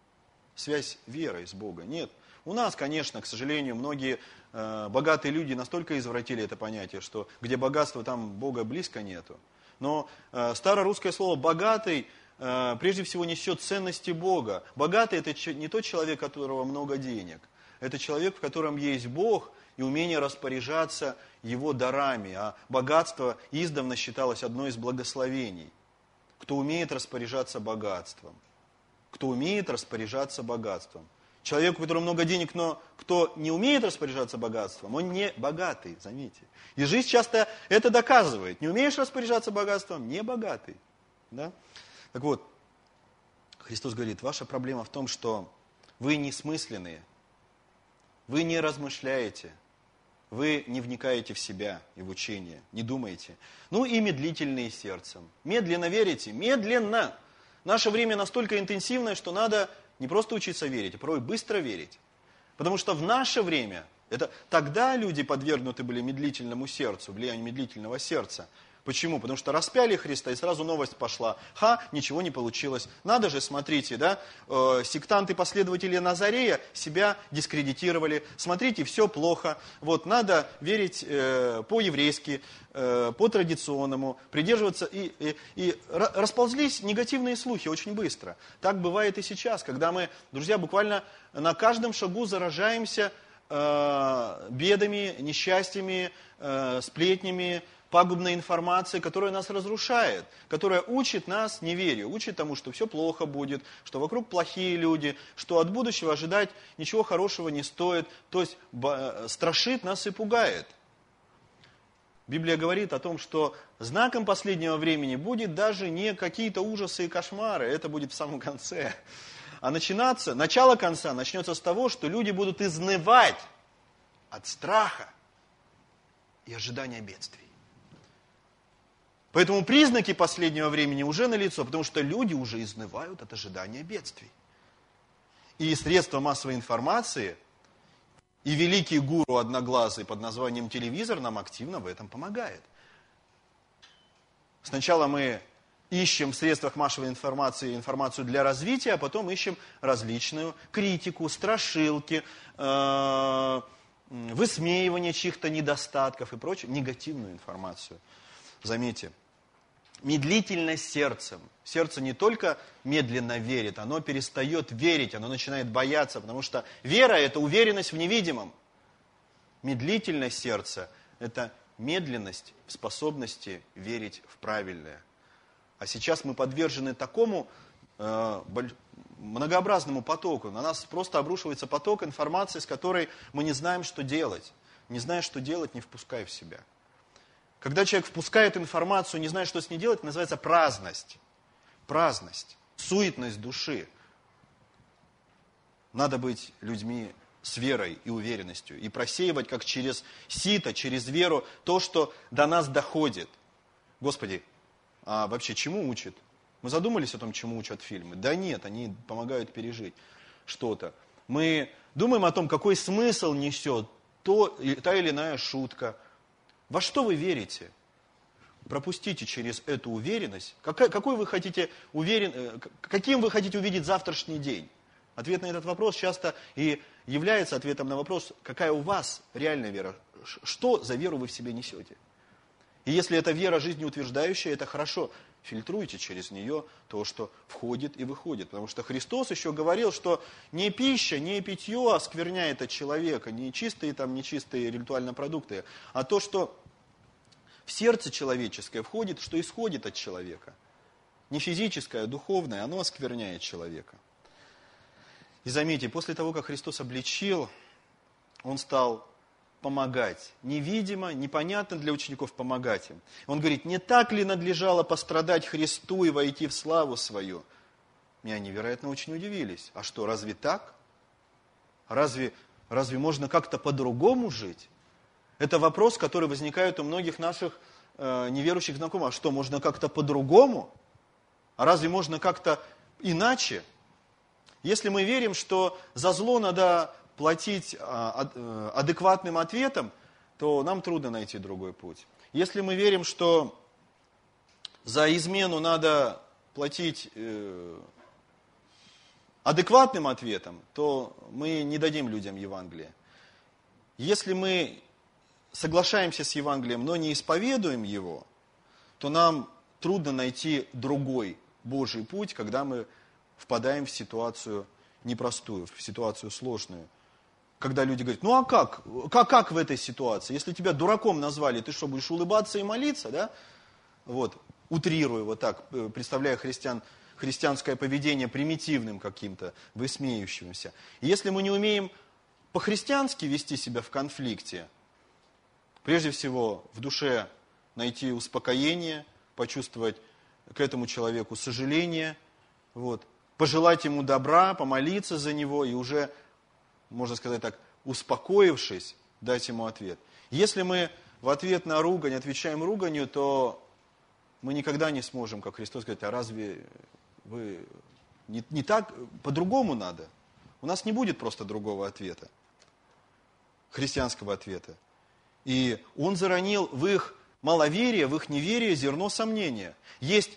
Связь верой с Богом. Нет. У нас, конечно, к сожалению, многие богатые люди настолько извратили это понятие, что где богатство, там Бога близко нету. Но старорусское слово «богатый» прежде всего несет ценности Бога. Богатый – это не тот человек, у которого много денег. Это человек, в котором есть Бог и умение распоряжаться Его дарами. А богатство издавна считалось одной из благословений. Кто умеет распоряжаться богатством. Кто умеет распоряжаться богатством. Человек, у которого много денег, но кто не умеет распоряжаться богатством, он не богатый, заметьте. И жизнь часто это доказывает. Не умеешь распоряжаться богатством, не богатый. Да? Так вот, Христос говорит, ваша проблема в том, что вы несмысленные, вы не размышляете, вы не вникаете в себя и в учение, не думаете. И медлительные сердцем. Медленно верите, медленно. Наше время настолько интенсивное, что надо не просто учиться верить, а порой быстро верить. Потому что в наше время, тогда люди подвергнуты были медлительному сердцу, влиянию медлительного сердца. Почему? Потому что распяли Христа, и сразу новость пошла. Ничего не получилось. Надо же, смотрите, сектанты, последователи Назарея себя дискредитировали. Смотрите, все плохо. Надо верить по-еврейски, по-традиционному, придерживаться. И расползлись негативные слухи очень быстро. Так бывает и сейчас, когда мы, друзья, буквально на каждом шагу заражаемся бедами, несчастьями, сплетнями, пагубной информации, которая нас разрушает, которая учит нас неверию, учит тому, что все плохо будет, что вокруг плохие люди, что от будущего ожидать ничего хорошего не стоит, то есть страшит нас и пугает. Библия говорит о том, что знаком последнего времени будет даже не какие-то ужасы и кошмары, это будет в самом конце. А начало конца начнется с того, что люди будут изнывать от страха и ожидания бедствий. Поэтому признаки последнего времени уже налицо, потому что люди уже изнывают от ожидания бедствий. И средства массовой информации, и великий гуру одноглазый под названием телевизор нам активно в этом помогает. Сначала мы ищем в средствах массовой информации информацию для развития, а потом ищем различную критику, страшилки, высмеивание чьих-то недостатков и прочее, негативную информацию. Заметьте, медлительность сердцем. Сердце не только медленно верит, оно перестает верить, оно начинает бояться, потому что вера – это уверенность в невидимом. Медлительность сердца – это медленность в способности верить в правильное. А сейчас мы подвержены такому многообразному потоку. На нас просто обрушивается поток информации, с которой мы не знаем, что делать. Не зная, что делать, не впускай в себя. Когда человек впускает информацию, не зная, что с ней делать, называется праздность. Праздность, суетность души. Надо быть людьми с верой и уверенностью. И просеивать, как через сито, через веру, то, что до нас доходит. Господи, а вообще чему учат? Мы задумались о том, чему учат фильмы? Да нет, они помогают пережить что-то. Мы думаем о том, какой смысл несет та или иная шутка. Во что вы верите? Пропустите через эту уверенность. Каким вы хотите увидеть завтрашний день? Ответ на этот вопрос часто и является ответом на вопрос, какая у вас реальная вера. Что за веру вы в себе несете? И если это вера жизнеутверждающая, это хорошо. Фильтруйте через нее то, что входит и выходит. Потому что Христос еще говорил, что не пища, не питье оскверняет от человека, не чистые, нечистые ритуальные продукты, а то, что в сердце человеческое входит, что исходит от человека. не физическое, а духовное, оно оскверняет человека. И заметьте, после того, как Христос обличил, Он стал помогать. Невидимо, непонятно для учеников помогать им. Он говорит, не так ли надлежало пострадать Христу и войти в славу свою? И они, вероятно, очень удивились. А что, разве так? Разве можно как-то по-другому жить? Это вопрос, который возникает у многих наших неверующих знакомых. А что, можно как-то по-другому? А разве можно как-то иначе? Если мы верим, что за зло надо платить адекватным ответом, то нам трудно найти другой путь. Если мы верим, что за измену надо платить адекватным ответом, то мы не дадим людям Евангелие. Если мы соглашаемся с Евангелием, но не исповедуем его, то нам трудно найти другой Божий путь, когда мы впадаем в ситуацию непростую, в ситуацию сложную. Когда люди говорят, ну а как в этой ситуации? Если тебя дураком назвали, ты что, будешь улыбаться и молиться, да? Вот, утрирую вот так, представляя христианское поведение примитивным каким-то, высмеющимся. И если мы не умеем по-христиански вести себя в конфликте, прежде всего в душе найти успокоение, почувствовать к этому человеку сожаление, вот, пожелать ему добра, помолиться за него и уже, можно сказать так, успокоившись, дать ему ответ. Если мы в ответ на ругань отвечаем руганью, то мы никогда не сможем, как Христос говорит, а разве вы не так, по-другому надо? У нас не будет просто другого ответа, христианского ответа. И Он заронил в их маловерие, в их неверие зерно сомнения. Есть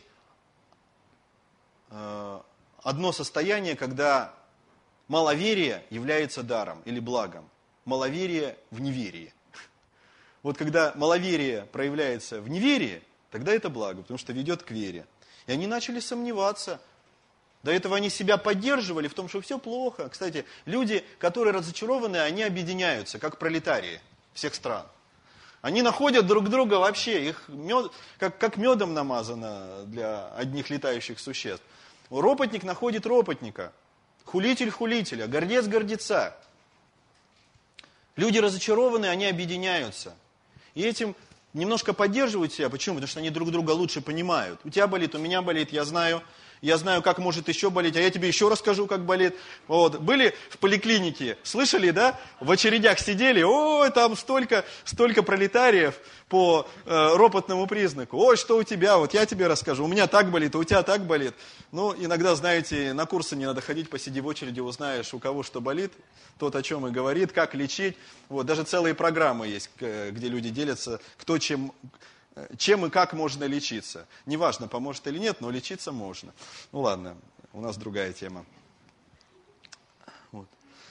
одно состояние, когда маловерие является даром или благом. Маловерие в неверии. Вот когда маловерие проявляется в неверии, тогда это благо, потому что ведет к вере. И они начали сомневаться. До этого они себя поддерживали в том, что все плохо. Кстати, люди, которые разочарованы, они объединяются, как пролетарии всех стран. Они находят друг друга вообще, их как медом намазано для одних летающих существ. Ропотник находит ропотника, хулитель хулителя, гордец гордеца. Люди разочарованы, они объединяются. И этим немножко поддерживают себя. Почему? Потому что они друг друга лучше понимают. У тебя болит, у меня болит, я знаю, как может еще болеть, а я тебе еще расскажу, как болит. Вот. Были в поликлинике, слышали, да? В очередях сидели, ой, там столько пролетариев по ропотному признаку. Ой, что у тебя, вот я тебе расскажу, у меня так болит, а у тебя так болит. Ну, иногда, знаете, на курсы не надо ходить, посиди в очереди, узнаешь, у кого что болит, тот о чем и говорит, как лечить. Вот. Даже целые программы есть, где люди делятся, кто чем и как можно лечиться. Неважно, поможет или нет, но лечиться можно. Ну ладно, у нас другая тема. Вот.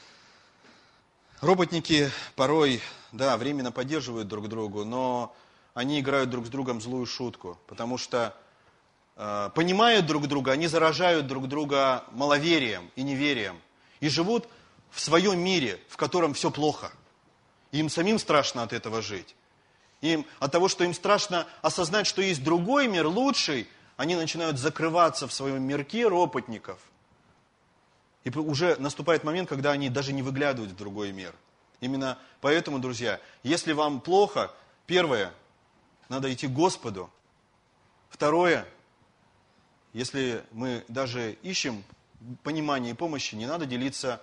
Роботники порой, да, временно поддерживают друг друга, но они играют друг с другом злую шутку, потому что, понимая друг друга, они заражают друг друга маловерием и неверием. И живут в своем мире, в котором все плохо. Им самим страшно от этого жить. Им, от того, что им страшно осознать, что есть другой мир, лучший, они начинают закрываться в своем мирке ропотников. И уже наступает момент, когда они даже не выглядывают в другой мир. Именно поэтому, друзья, если вам плохо, первое, надо идти к Господу. Второе, если мы даже ищем понимания и помощи, не надо делиться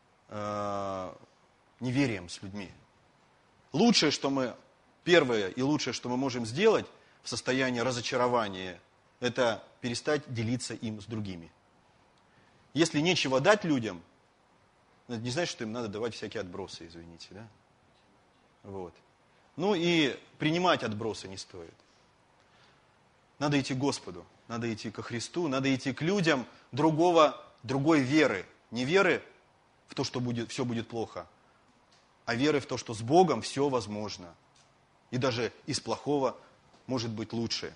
неверием с людьми. Первое и лучшее, что мы можем сделать в состоянии разочарования, это перестать делиться им с другими. Если нечего дать людям, это не значит, что им надо давать всякие отбросы, извините, да? Вот. Ну и принимать отбросы не стоит. Надо идти к Господу, надо идти ко Христу, надо идти к людям другой веры. Не веры в то, что все будет плохо, а веры в то, что с Богом все возможно. И даже из плохого может быть лучшее.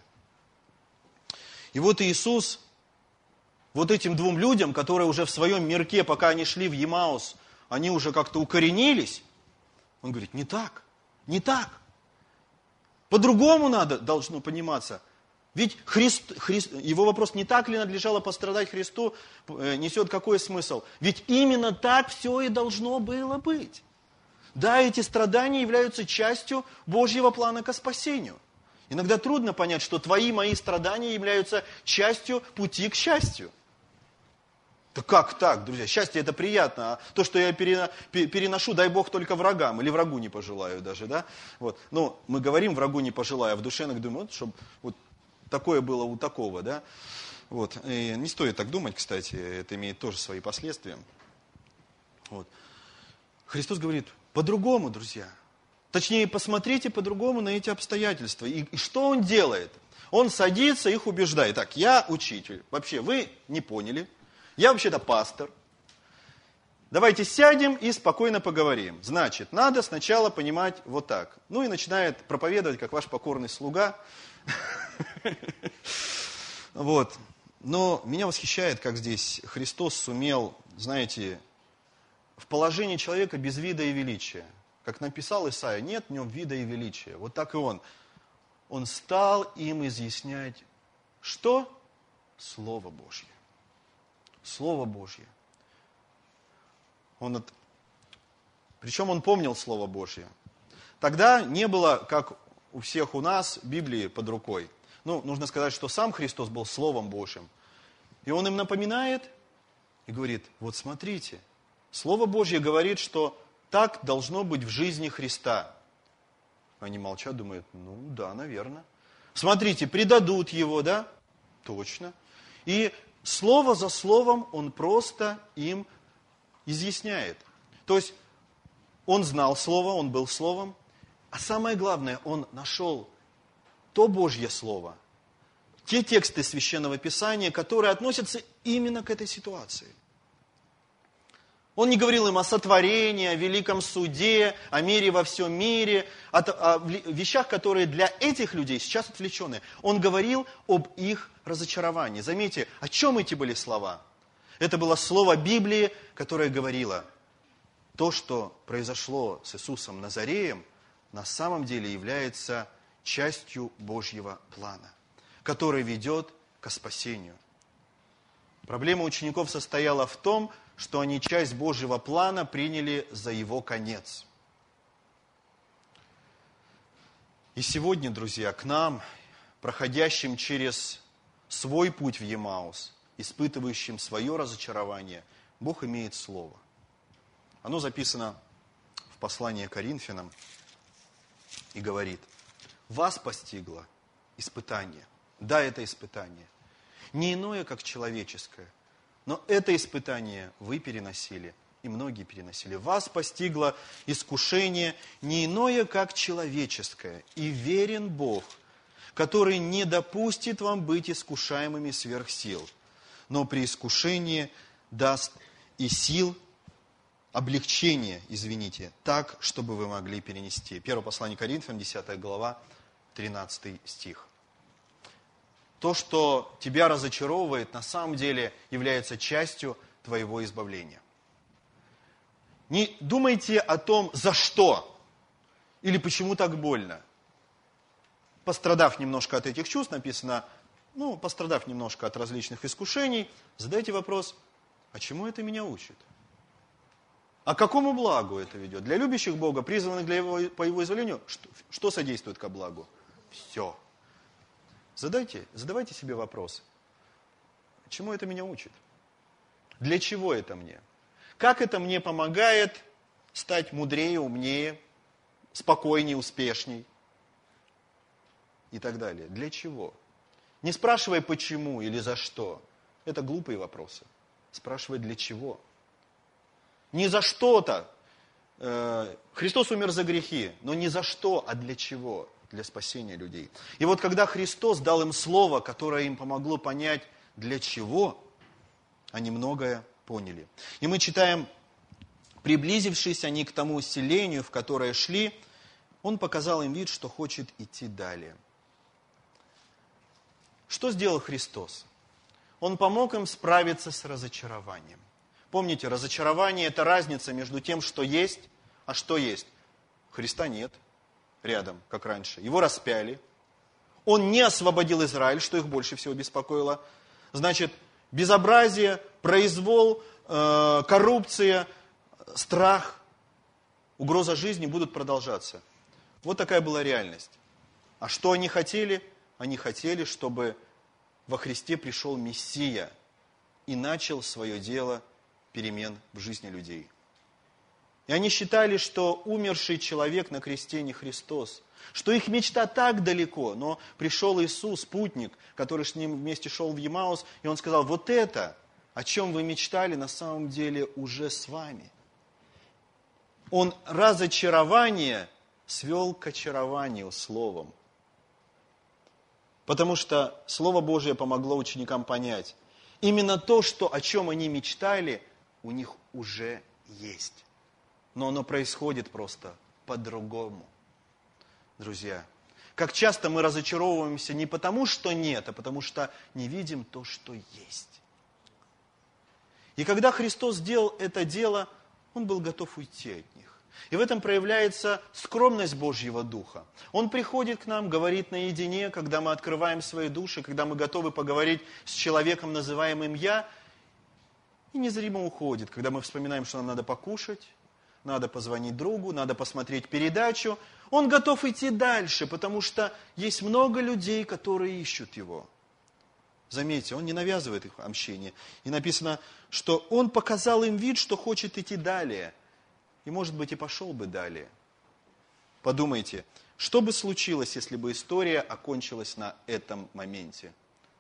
И вот Иисус вот этим двум людям, которые уже в своем мирке, пока они шли в Емаус, они уже как-то укоренились, Он говорит, не так. По-другому должно пониматься. Ведь его вопрос, не так ли надлежало пострадать Христу, несет какой смысл? Ведь именно так все и должно было быть. Да, эти страдания являются частью Божьего плана ко спасению. Иногда трудно понять, что твои, мои страдания являются частью пути к счастью. Да как так, друзья? Счастье это приятно, а то, что я переношу, дай Бог, только врагам, или врагу не пожелаю даже, да? Вот. Но мы говорим врагу не пожелаю, а в душе иногда думаю, вот, чтобы вот такое было у такого, да? Вот. И не стоит так думать, кстати, это имеет тоже свои последствия. Вот. Христос говорит, по-другому, друзья. Точнее, посмотрите по-другому на эти обстоятельства. И что Он делает? Он садится, их убеждает. Так, я учитель. Вообще, вы не поняли. Я вообще-то пастор. Давайте сядем и спокойно поговорим. Значит, надо сначала понимать вот так. Ну и начинает проповедовать, как ваш покорный слуга. Вот. Но меня восхищает, как здесь Христос сумел, знаете, в положении человека без вида и величия. Как написал Исаия, нет в нем вида и величия. Вот так и он. Он стал им изъяснять, что? Слово Божье. Слово Божье. Причем он помнил Слово Божье. Тогда не было, как у всех у нас, Библии под рукой. Ну, нужно сказать, что сам Христос был Словом Божьим. И он им напоминает и говорит, вот смотрите, Слово Божье говорит, что так должно быть в жизни Христа. Они молчат, думают, ну да, наверное. Смотрите, предадут его, да? Точно. И слово за словом он просто им изъясняет. То есть он знал Слово, он был Словом. А самое главное, он нашел то Божье Слово, те тексты Священного Писания, которые относятся именно к этой ситуации. Он не говорил им о сотворении, о великом суде, о мире во всем мире, о вещах, которые для этих людей сейчас отвлечены. Он говорил об их разочаровании. Заметьте, о чем эти были слова? Это было слово Библии, которое говорило, то, что произошло с Иисусом Назареем, на самом деле является частью Божьего плана, который ведет ко спасению. Проблема учеников состояла в том, что они часть Божьего плана приняли за его конец. И сегодня, друзья, к нам, проходящим через свой путь в Емаус, испытывающим свое разочарование, Бог имеет Слово. Оно записано в послании к Коринфянам и говорит, вас постигло испытание. Да, это испытание. Не иное, как человеческое. Но это испытание вы переносили, и многие переносили. Вас постигло искушение не иное, как человеческое. И верен Бог, который не допустит вам быть искушаемыми сверх сил, но при искушении даст и сил, облегчение, так, чтобы вы могли перенести. Первое послание Коринфянам, 10 глава, 13 стих. То, что тебя разочаровывает, на самом деле является частью твоего избавления. Не думайте о том, за что или почему так больно. Пострадав немножко от этих чувств, написано, пострадав немножко от различных искушений, задайте вопрос, а чему это меня учит? А к какому благу это ведет? Для любящих Бога, призванных по Его изволению, что содействует ко благу? Все. Задавайте себе вопрос, чему это меня учит? Для чего это мне? Как это мне помогает стать мудрее, умнее, спокойнее, успешней? И так далее. Для чего? Не спрашивай почему или за что. Это глупые вопросы. Спрашивай для чего. Не за что-то. Христос умер за грехи, но не за что, а для чего? Для спасения людей. И вот когда Христос дал им слово, которое им помогло понять, для чего, они многое поняли. И мы читаем, приблизившись они к тому селению, в которое шли, Он показал им вид, что хочет идти далее. Что сделал Христос? Он помог им справиться с разочарованием. Помните, разочарование – это разница между тем, что есть, а что есть. Христа нет рядом, как раньше. Его распяли. Он не освободил Израиль, что их больше всего беспокоило. Значит, безобразие, произвол, коррупция, страх, угроза жизни будут продолжаться. Вот такая была реальность. А что они хотели? Они хотели, чтобы во Христе пришел Мессия и начал свое дело перемен в жизни людей. И они считали, что умерший человек на кресте не Христос, что их мечта так далеко, но пришел Иисус, путник, который с ним вместе шел в Емаус, и он сказал: вот это, о чем вы мечтали, на самом деле уже с вами. Он разочарование свел к очарованию словом. Потому что Слово Божие помогло ученикам понять, именно то, о чем они мечтали, у них уже есть. Но оно происходит просто по-другому. Друзья, как часто мы разочаровываемся не потому, что нет, а потому что не видим то, что есть. И когда Христос сделал это дело, Он был готов уйти от них. И в этом проявляется скромность Божьего Духа. Он приходит к нам, говорит наедине, когда мы открываем свои души, когда мы готовы поговорить с человеком, называемым «я», и незримо уходит, когда мы вспоминаем, что нам надо покушать, надо позвонить другу, надо посмотреть передачу. Он готов идти дальше, потому что есть много людей, которые ищут Его. Заметьте, Он не навязывает их общение. И написано, что Он показал им вид, что хочет идти далее. И, может быть, и пошел бы далее. Подумайте, что бы случилось, если бы история окончилась на этом моменте?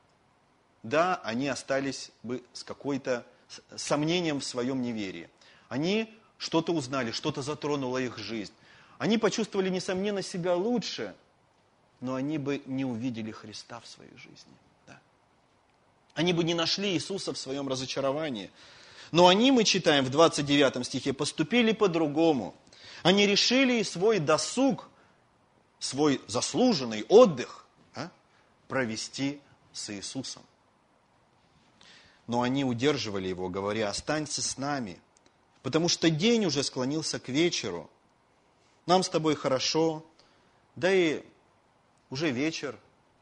Да, они остались бы с какой-то сомнением в своем неверии. Они что-то узнали, что-то затронуло их жизнь. Они почувствовали, несомненно, себя лучше, но они бы не увидели Христа в своей жизни. Да. Они бы не нашли Иисуса в своем разочаровании. Но они, мы читаем в 29 стихе, поступили по-другому. Они решили свой досуг, свой заслуженный отдых провести с Иисусом. Но они удерживали Его, говоря: останься с нами, потому что день уже склонился к вечеру. Нам с тобой хорошо, да и уже вечер.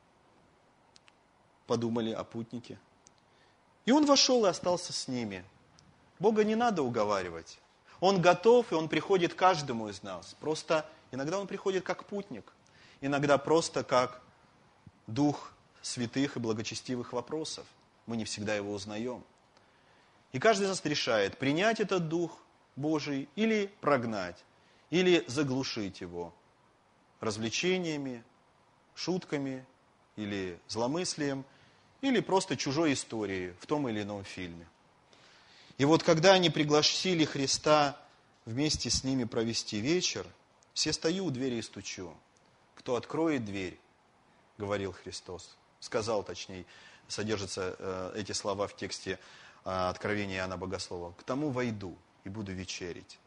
Подумали о путнике. И Он вошел и остался с ними. Бога не надо уговаривать. Он готов, и Он приходит к каждому из нас. Просто иногда Он приходит как путник, иногда просто как Дух святых и благочестивых вопросов. Мы не всегда Его узнаем. И каждый из нас решает, принять этот Дух Божий или прогнать, или заглушить его развлечениями, шутками, или зломыслием, или просто чужой историей в том или ином фильме. И вот когда они пригласили Христа вместе с ними провести вечер, все стою у двери и стучу. Кто откроет дверь, говорил Христос, сказал точнее, содержатся эти слова в тексте Откровения Иоанна Богослова, к тому войду и буду вечерить.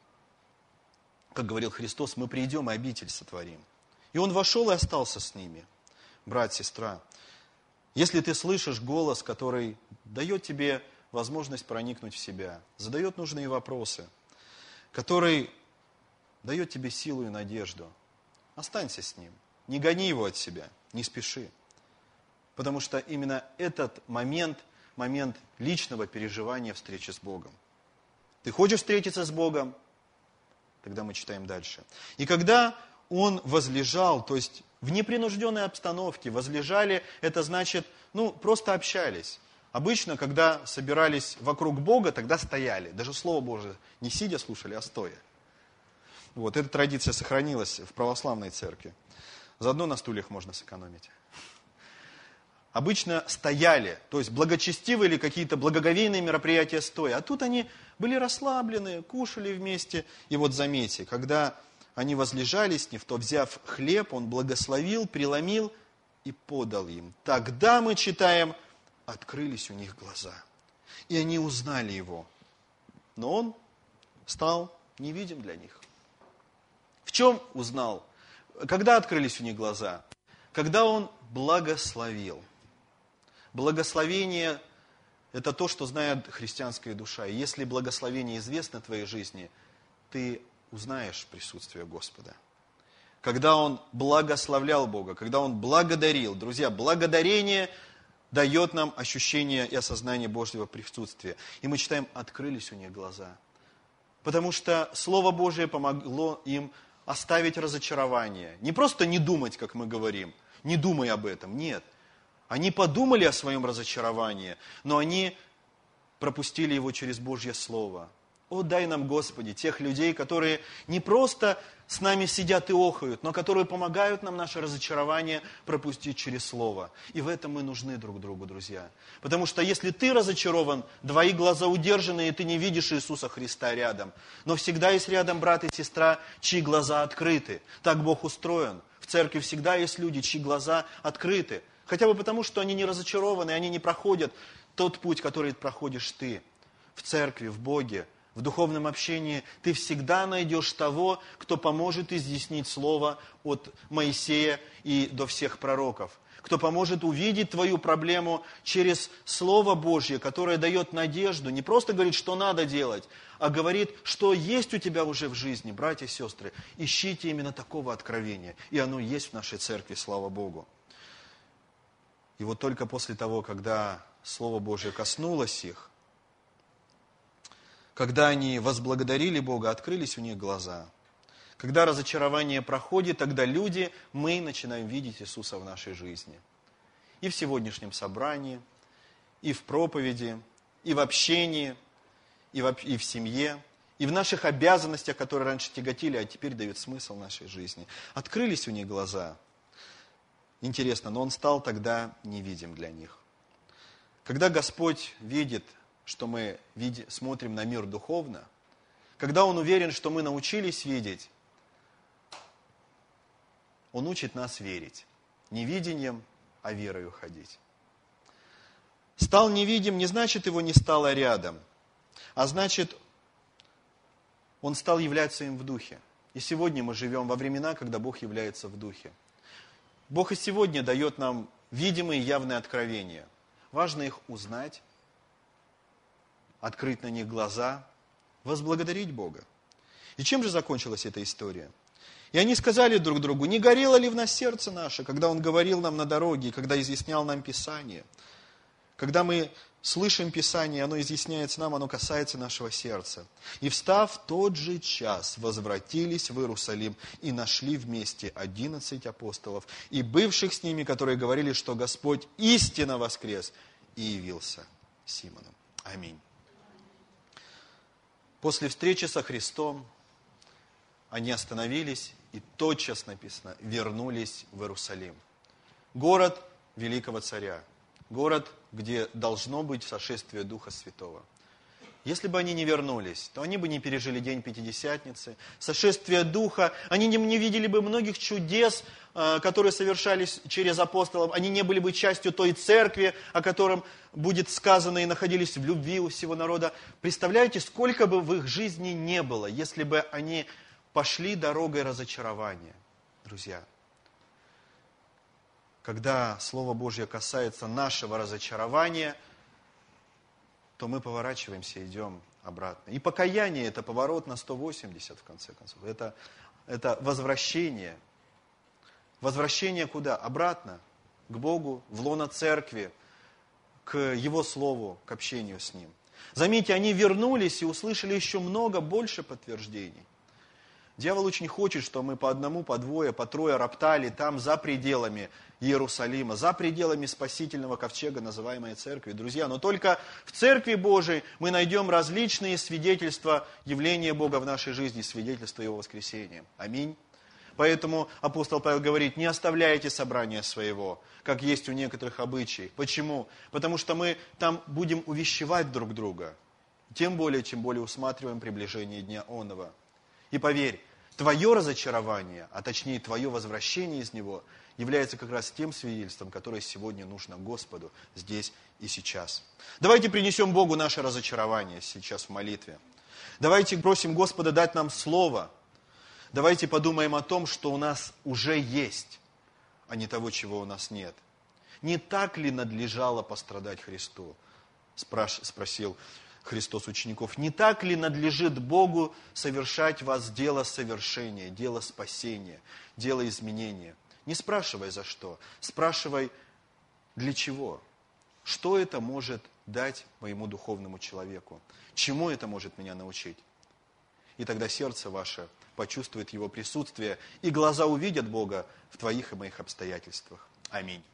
Как говорил Христос, мы придем и обитель сотворим. И Он вошел и остался с ними. Брат, сестра, если ты слышишь голос, который дает тебе возможность проникнуть в себя, задает нужные вопросы, который дает тебе силу и надежду, останься с ним, не гони его от себя, не спеши. Потому что именно этот момент личного переживания встречи с Богом. Ты хочешь встретиться с Богом? Тогда мы читаем дальше. И когда Он возлежал, то есть в непринужденной обстановке, возлежали, это значит, просто общались. Обычно, когда собирались вокруг Бога, тогда стояли. Даже Слово Божие не сидя слушали, а стоя. Вот, эта традиция сохранилась в православной церкви. Заодно на стульях можно сэкономить. Обычно стояли, то есть благочестивые или какие-то благоговейные мероприятия стоя. А тут они были расслаблены, кушали вместе. И вот заметьте, когда они возлежали с ним, то, взяв хлеб, Он благословил, преломил и подал им. Тогда, мы читаем, открылись у них глаза. И они узнали Его. Но Он стал невидим для них. В чем узнал? Когда открылись у них глаза? Когда Он благословил. Благословение – это то, что знает христианская душа. И если благословение известно в твоей жизни, ты узнаешь присутствие Господа. когда он благословлял Бога, когда он благодарил. Друзья, благодарение дает нам ощущение и осознание Божьего присутствия. И мы читаем, открылись у них глаза. Потому что Слово Божие помогло им оставить разочарование. Не просто не думать, как мы говорим, не думай об этом, нет. Они подумали о своем разочаровании, но они пропустили его через Божье Слово. О, дай нам, Господи, тех людей, которые не просто с нами сидят и охают, но которые помогают нам наше разочарование пропустить через Слово. И в этом мы нужны друг другу, друзья. Потому что если ты разочарован, твои глаза удержаны, и ты не видишь Иисуса Христа рядом. Но всегда есть рядом брат и сестра, чьи глаза открыты. Так Бог устроен. В церкви всегда есть люди, чьи глаза открыты. Хотя бы потому, что они не разочарованы, они не проходят тот путь, который проходишь ты. В церкви, в Боге, в духовном общении ты всегда найдешь того, кто поможет изъяснить Слово от Моисея и до всех пророков. Кто поможет увидеть твою проблему через Слово Божье, которое дает надежду. Не просто говорит, что надо делать, а говорит, что есть у тебя уже в жизни. Братья и сестры, ищите именно такого откровения. И оно есть в нашей церкви, слава Богу. И вот только после того, когда Слово Божие коснулось их, когда они возблагодарили Бога, открылись у них глаза. Когда разочарование проходит, тогда люди, мы начинаем видеть Иисуса в нашей жизни. И в сегодняшнем собрании, и в проповеди, и в общении, и в семье, и в наших обязанностях, которые раньше тяготили, а теперь дают смысл нашей жизни. Открылись у них глаза. Интересно, но Он стал тогда невидим для них. Когда Господь видит, что мы смотрим на мир духовно, когда Он уверен, что мы научились видеть, Он учит нас верить. Не видением, а верою ходить. Стал невидим не значит, его не стало рядом, а значит, Он стал являться им в духе. И сегодня мы живем во времена, когда Бог является в духе. Бог и сегодня дает нам видимые и явные откровения. Важно их узнать, открыть на них глаза, возблагодарить Бога. И чем же закончилась эта история? И они сказали друг другу, не горело ли в нас сердце наше, когда Он говорил нам на дороге, когда изъяснял нам Писание. Когда мы слышим Писание, оно изъясняется нам, оно касается нашего сердца. И встав в тот же час, возвратились в Иерусалим и нашли вместе 11 апостолов и бывших с ними, которые говорили, что Господь истинно воскрес и явился Симону. Аминь. После встречи со Христом они остановились и тотчас, написано, вернулись в Иерусалим. Город великого царя. Город, где должно быть сошествие Духа Святого. Если бы они не вернулись, то они бы не пережили День Пятидесятницы, сошествие Духа, они не видели бы многих чудес, которые совершались через апостолов, они не были бы частью той церкви, о котором будет сказано, и находились в любви у всего народа. Представляете, сколько бы в их жизни не было, если бы они пошли дорогой разочарования, друзья. Когда Слово Божье касается нашего разочарования, то мы поворачиваемся и идем обратно. И покаяние – это поворот на 180, в конце концов. Это возвращение. Возвращение куда? Обратно. К Богу, в лоно церкви, к Его Слову, к общению с Ним. Заметьте, они вернулись и услышали еще больше подтверждений. Дьявол очень хочет, чтобы мы по одному, по двое, по трое роптали там за пределами Иерусалима, за пределами спасительного ковчега, называемой церкви. Друзья, но только в Церкви Божией мы найдем различные свидетельства явления Бога в нашей жизни, свидетельства Его воскресения. Аминь. Поэтому апостол Павел говорит, не оставляйте собрания своего, как есть у некоторых обычаев. Почему? Потому что мы там будем увещевать друг друга, тем более, чем более усматриваем приближение Дня Онова. И поверь, твое разочарование, а точнее твое возвращение из него, является как раз тем свидетельством, которое сегодня нужно Господу здесь и сейчас. Давайте принесем Богу наше разочарование сейчас в молитве. Давайте просим Господа дать нам слово. Давайте подумаем о том, что у нас уже есть, а не того, чего у нас нет. Не так ли надлежало пострадать Христу? Спросил Христос учеников, не так ли надлежит Богу совершать в вас дело совершения, дело спасения, дело изменения? Не спрашивай за что, спрашивай для чего. Что это может дать моему духовному человеку? Чему это может меня научить? И тогда сердце ваше почувствует Его присутствие, и глаза увидят Бога в твоих и моих обстоятельствах. Аминь.